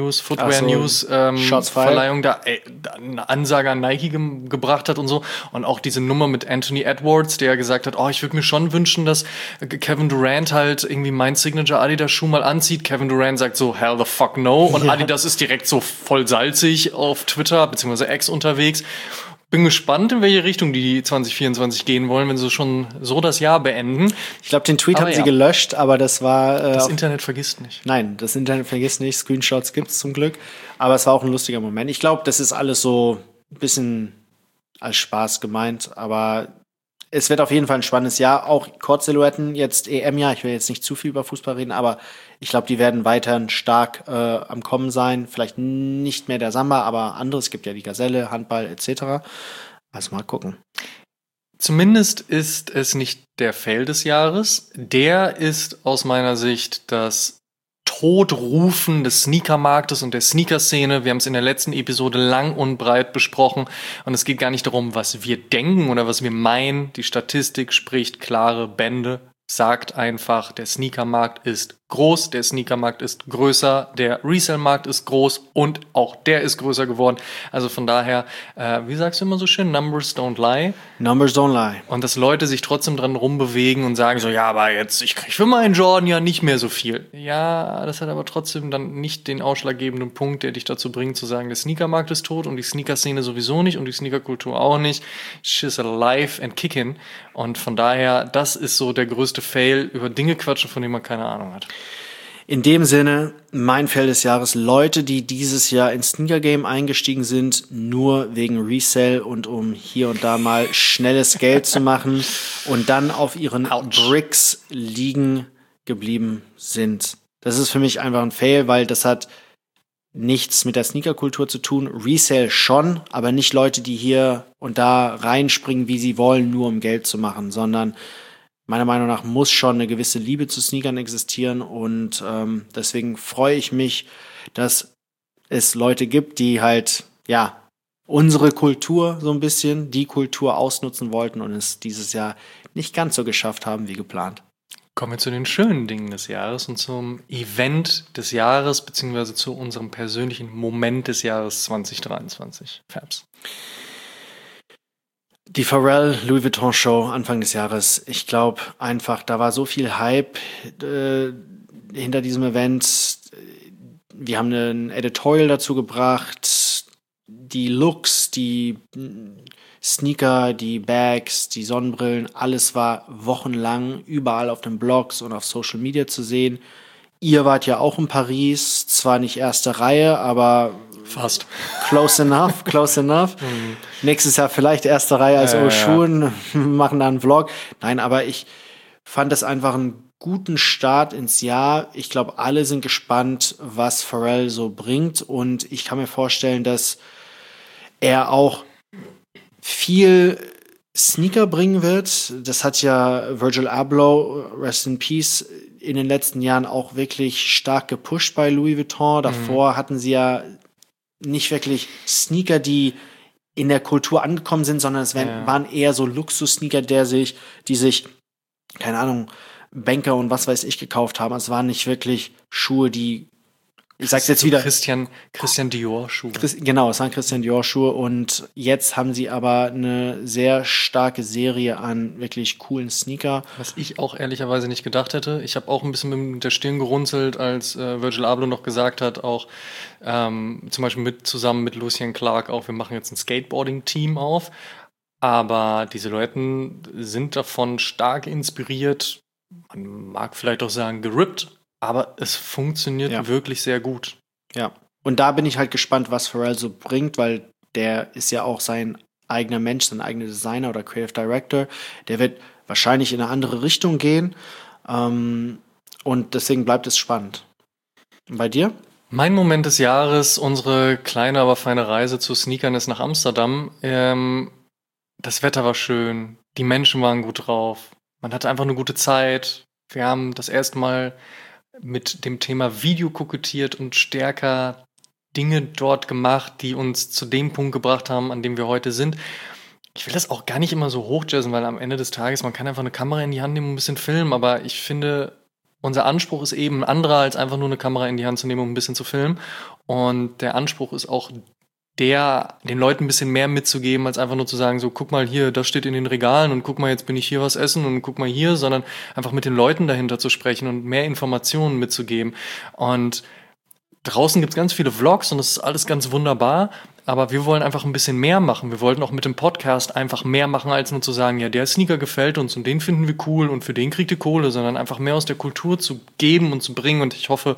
News Verleihung da eine Ansage an Nike gebracht hat und so. Und auch diese Nummer mit Anthony Edwards, der gesagt hat, oh, ich würde mir schon wünschen, dass Kevin Durant halt irgendwie mein Signature Adidas-Schuh mal anzieht. Kevin Durant sagt so, hell the fuck no. Und Adidas ist direkt so voll salzig auf Twitter, beziehungsweise X unterwegs. Bin gespannt, in welche Richtung die 2024 gehen wollen, wenn sie schon so das Jahr beenden. ich glaube, den Tweet haben sie gelöscht, aber das war... das Internet vergisst nicht. Nein, das Internet vergisst nicht. Screenshots gibt's zum Glück. Aber es war auch ein lustiger Moment. Ich glaube, das ist alles so ein bisschen als Spaß gemeint. Aber es wird auf jeden Fall ein spannendes Jahr. Auch Court-Silhouetten, jetzt EM-Jahr. Ich will jetzt nicht zu viel über Fußball reden, aber ich glaube, die werden weiterhin stark am Kommen sein. Vielleicht nicht mehr der Samba, aber anderes. Es gibt ja die Gazelle, Handball etc. Also mal gucken. Zumindest ist es nicht der Fail des Jahres. Der ist aus meiner Sicht das Todrufen des Sneakermarktes und der Sneaker-Szene. Wir haben es in der letzten Episode lang und breit besprochen. Und es geht gar nicht darum, was wir denken oder was wir meinen. Die Statistik spricht klare Bände, sagt einfach, der Sneakermarkt ist groß, der Sneakermarkt ist größer, der Resell-Markt ist groß und auch der ist größer geworden. Also von daher, wie sagst du immer so schön, Numbers don't lie. Numbers don't lie. Und dass Leute sich trotzdem dran rumbewegen und sagen so, ja, aber jetzt, ich krieg für meinen Jordan ja nicht mehr so viel. Ja, das hat aber trotzdem dann nicht den ausschlaggebenden Punkt, der dich dazu bringt, zu sagen, der Sneakermarkt ist tot und die Sneaker-Szene sowieso nicht und die Sneakerkultur auch nicht. She's alive and kicking. Und von daher, das ist so der größte Fail, über Dinge quatschen, von denen man keine Ahnung hat. In dem Sinne, mein Fail des Jahres, Leute, die dieses Jahr ins Sneaker-Game eingestiegen sind, nur wegen Resell und um hier und da mal schnelles Geld zu machen und dann auf ihren Bricks liegen geblieben sind. Das ist für mich einfach ein Fail, weil das hat nichts mit der Sneakerkultur zu tun. Resell schon, aber nicht Leute, die hier und da reinspringen, wie sie wollen, nur um Geld zu machen, sondern meiner Meinung nach muss schon eine gewisse Liebe zu Sneakern existieren und deswegen freue ich mich, dass es Leute gibt, die halt, ja, unsere Kultur so ein bisschen, die Kultur ausnutzen wollten und es dieses Jahr nicht ganz so geschafft haben wie geplant. Kommen wir zu den schönen Dingen des Jahres und zum Event des Jahres, beziehungsweise zu unserem persönlichen Moment des Jahres 2023. Fabs. Die Pharrell Louis Vuitton Show Anfang des Jahres, ich glaube einfach, da war so viel Hype hinter diesem Event. Wir haben ein Editorial dazu gebracht, die Looks, die Sneaker, die Bags, die Sonnenbrillen, alles war wochenlang überall auf den Blogs und auf Social Media zu sehen. Ihr wart ja auch in Paris, zwar nicht erste Reihe, aber fast. Close enough, close enough. Nächstes Jahr vielleicht erste Reihe als Oshun, machen da einen Vlog. Nein, aber ich fand das einfach einen guten Start ins Jahr. Ich glaube, alle sind gespannt, was Pharrell so bringt und ich kann mir vorstellen, dass er auch viel Sneaker bringen wird. Das hat ja Virgil Abloh, Rest in Peace, in den letzten Jahren auch wirklich stark gepusht bei Louis Vuitton. Davor hatten sie ja nicht wirklich Sneaker, die in der Kultur angekommen sind, sondern es waren eher so Luxus-Sneaker, die sich, keine Ahnung, Banker und was weiß ich gekauft haben. Es waren nicht wirklich Schuhe, die ich sag's jetzt wieder. Christian Dior Schuhe. Genau, es waren Christian Dior Schuhe und jetzt haben sie aber eine sehr starke Serie an wirklich coolen Sneaker. Was ich auch ehrlicherweise nicht gedacht hätte. Ich habe auch ein bisschen mit der Stirn gerunzelt, als Virgil Abloh noch gesagt hat, auch zum Beispiel zusammen mit Lucien Clark auch, wir machen jetzt ein Skateboarding-Team auf. Aber die Silhouetten sind davon stark inspiriert. Man mag vielleicht auch sagen gerippt, aber es funktioniert wirklich sehr gut. Ja, und da bin ich halt gespannt, was Pharrell so bringt, weil der ist ja auch sein eigener Mensch, sein eigener Designer oder Creative Director. Der wird wahrscheinlich in eine andere Richtung gehen und deswegen bleibt es spannend. Und bei dir? Mein Moment des Jahres, unsere kleine, aber feine Reise zu Sneakern ist nach Amsterdam. Das Wetter war schön, die Menschen waren gut drauf. Man hatte einfach eine gute Zeit. Wir haben das erste Mal mit dem Thema Video kokettiert und stärker Dinge dort gemacht, die uns zu dem Punkt gebracht haben, an dem wir heute sind. Ich will das auch gar nicht immer so hochjazzen, weil am Ende des Tages, man kann einfach eine Kamera in die Hand nehmen und ein bisschen filmen, aber ich finde, unser Anspruch ist eben ein anderer, als einfach nur eine Kamera in die Hand zu nehmen und ein bisschen zu filmen. Und der Anspruch ist auch den Leuten ein bisschen mehr mitzugeben, als einfach nur zu sagen, so, guck mal hier, das steht in den Regalen und guck mal, jetzt bin ich hier was essen und guck mal hier, sondern einfach mit den Leuten dahinter zu sprechen und mehr Informationen mitzugeben. Und draußen gibt's ganz viele Vlogs und das ist alles ganz wunderbar, aber wir wollen einfach ein bisschen mehr machen. Wir wollten auch mit dem Podcast einfach mehr machen, als nur zu sagen, ja, der Sneaker gefällt uns und den finden wir cool und für den kriegt ihr Kohle, sondern einfach mehr aus der Kultur zu geben und zu bringen. Und ich hoffe,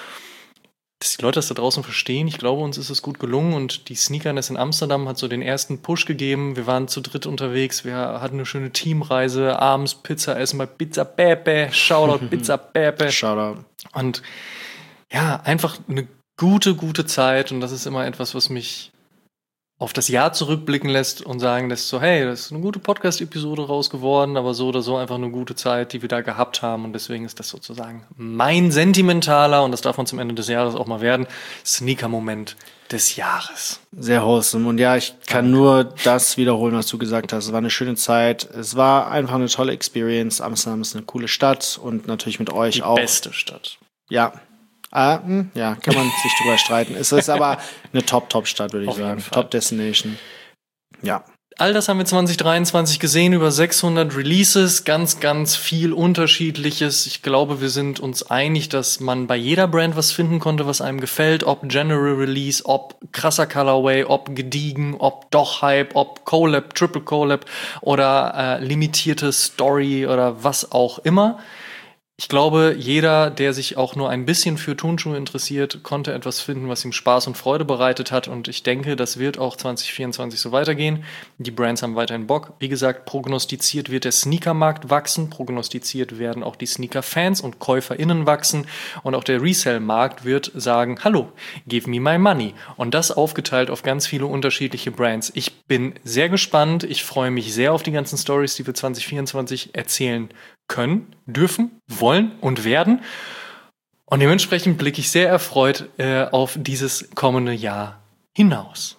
dass die Leute das da draußen verstehen. Ich glaube, uns ist es gut gelungen und die Sneakerness in Amsterdam hat so den ersten Push gegeben. Wir waren zu dritt unterwegs, wir hatten eine schöne Teamreise, abends Pizza essen bei Pizza Pepe, Shoutout Pizza Pepe. Shoutout. Und ja, einfach eine gute Zeit und das ist immer etwas, was mich auf das Jahr zurückblicken lässt und sagen lässt, so hey, das ist eine gute Podcast-Episode raus geworden, aber so oder so einfach eine gute Zeit, die wir da gehabt haben und deswegen ist das sozusagen mein sentimentaler, und das darf man zum Ende des Jahres auch mal werden, Sneaker-Moment des Jahres. Sehr wholesome und ja, ich kann nur das wiederholen, was du gesagt hast. Es war eine schöne Zeit, es war einfach eine tolle Experience. Amsterdam ist eine coole Stadt und natürlich mit euch auch. Die beste Stadt. Ja. Ja, kann man sich drüber streiten. Es ist aber eine Top-Stadt, würde ich sagen. Top-Destination. Ja. All das haben wir 2023 gesehen, über 600 Releases, ganz viel Unterschiedliches. Ich glaube, wir sind uns einig, dass man bei jeder Brand was finden konnte, was einem gefällt. Ob General Release, ob krasser Colorway, ob gediegen, ob doch Hype, ob Collab, Triple Collab oder limitierte Story oder was auch immer. Ich glaube, jeder, der sich auch nur ein bisschen für Turnschuhe interessiert, konnte etwas finden, was ihm Spaß und Freude bereitet hat. Und ich denke, das wird auch 2024 so weitergehen. Die Brands haben weiterhin Bock. Wie gesagt, prognostiziert wird der Sneakermarkt wachsen. Prognostiziert werden auch die Sneaker-Fans und KäuferInnen wachsen. Und auch der Resell-Markt wird sagen, hallo, give me my money. Und das aufgeteilt auf ganz viele unterschiedliche Brands. Ich bin sehr gespannt. Ich freue mich sehr auf die ganzen Stories, die wir 2024 erzählen können, dürfen, wollen und werden. Und dementsprechend blicke ich sehr erfreut auf dieses kommende Jahr hinaus.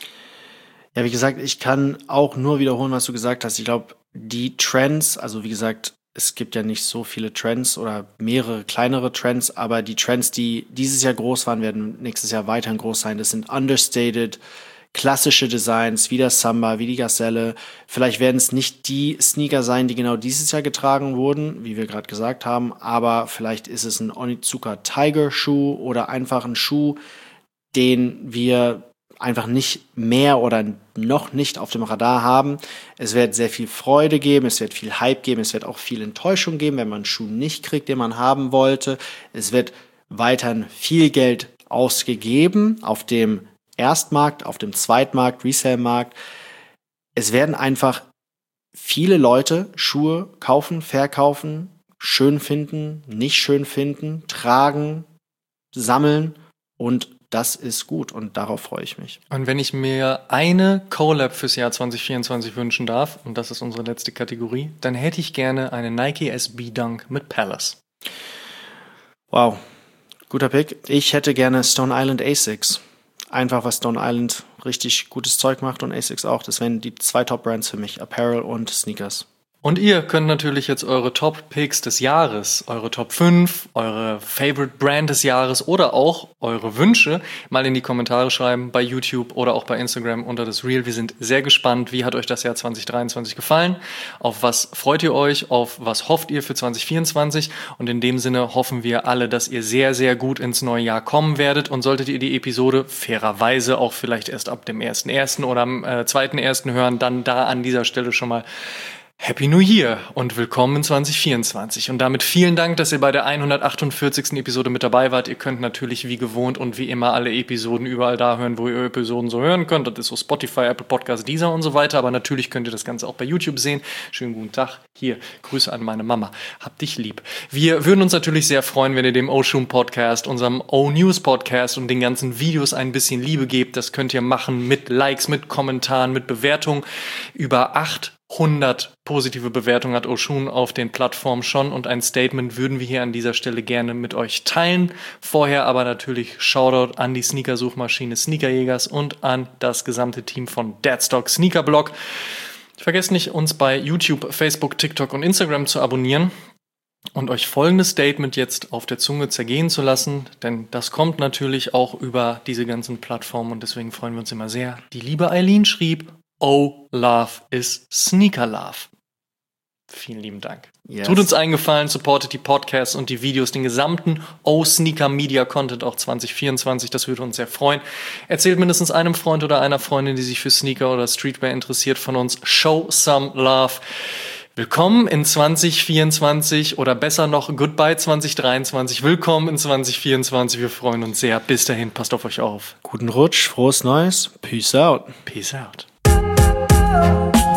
Ja, wie gesagt, ich kann auch nur wiederholen, was du gesagt hast. Ich glaube, die Trends, also wie gesagt, es gibt ja nicht so viele Trends oder mehrere kleinere Trends, aber die Trends, die dieses Jahr groß waren, werden nächstes Jahr weiterhin groß sein. Das sind understated, klassische Designs, wie der Samba, wie die Gazelle. Vielleicht werden es nicht die Sneaker sein, die genau dieses Jahr getragen wurden, wie wir gerade gesagt haben, aber vielleicht ist es ein Onitsuka Tiger Schuh oder einfach ein Schuh, den wir einfach nicht mehr oder noch nicht auf dem Radar haben. Es wird sehr viel Freude geben, es wird viel Hype geben, es wird auch viel Enttäuschung geben, wenn man einen Schuh nicht kriegt, den man haben wollte. Es wird weiterhin viel Geld ausgegeben auf dem Erstmarkt, auf dem Zweitmarkt, Resale-Markt. Es werden einfach viele Leute Schuhe kaufen, verkaufen, schön finden, nicht schön finden, tragen, sammeln und das ist gut und darauf freue ich mich. Und wenn ich mir eine Collab fürs Jahr 2024 wünschen darf, und das ist unsere letzte Kategorie, dann hätte ich gerne eine Nike SB Dunk mit Palace. Wow, guter Pick. Ich hätte gerne Stone Island Asics. Einfach, was Stone Island richtig gutes Zeug macht und Asics auch. Das wären die zwei Top-Brands für mich, Apparel und Sneakers. Und ihr könnt natürlich jetzt eure Top-Picks des Jahres, eure Top 5, eure Favorite Brand des Jahres oder auch eure Wünsche mal in die Kommentare schreiben bei YouTube oder auch bei Instagram unter das Reel. Wir sind sehr gespannt. Wie hat euch das Jahr 2023 gefallen? Auf was freut ihr euch? Auf was hofft ihr für 2024? Und in dem Sinne hoffen wir alle, dass ihr sehr, sehr gut ins neue Jahr kommen werdet. Und solltet ihr die Episode fairerweise auch vielleicht erst ab dem 1.1. oder am 2.1. hören, dann da an dieser Stelle schon mal Happy New Year und willkommen in 2024. Und damit vielen Dank, dass ihr bei der 148. Episode mit dabei wart. Ihr könnt natürlich wie gewohnt und wie immer alle Episoden überall da hören, wo ihr Episoden so hören könnt. Das ist so Spotify, Apple Podcasts, Deezer und so weiter. Aber natürlich könnt ihr das Ganze auch bei YouTube sehen. Schönen guten Tag. Hier, Grüße an meine Mama. Hab dich lieb. Wir würden uns natürlich sehr freuen, wenn ihr dem O-Shoom Podcast, unserem O-News Podcast und den ganzen Videos ein bisschen Liebe gebt. Das könnt ihr machen mit Likes, mit Kommentaren, mit Bewertungen. Über 800 positive Bewertungen hat O-Shoom auf den Plattformen schon und ein Statement würden wir hier an dieser Stelle gerne mit euch teilen. Vorher aber natürlich Shoutout an die Sneaker-Suchmaschine Sneakerjägers und an das gesamte Team von Deadstock Sneakerblog. Vergesst nicht, uns bei YouTube, Facebook, TikTok und Instagram zu abonnieren und euch folgendes Statement jetzt auf der Zunge zergehen zu lassen, denn das kommt natürlich auch über diese ganzen Plattformen und deswegen freuen wir uns immer sehr. Die liebe Eileen schrieb: Oh, Love is Sneaker Love. Vielen lieben Dank. Yes. Tut uns einen Gefallen, supportet die Podcasts und die Videos, den gesamten O-Sneaker Media Content auch 2024. Das würde uns sehr freuen. Erzählt mindestens einem Freund oder einer Freundin, die sich für Sneaker oder Streetwear interessiert, von uns. Show some love. Willkommen in 2024 oder besser noch Goodbye 2023. Willkommen in 2024. Wir freuen uns sehr. Bis dahin, passt auf euch auf. Guten Rutsch, frohes Neues. Peace out. Peace out.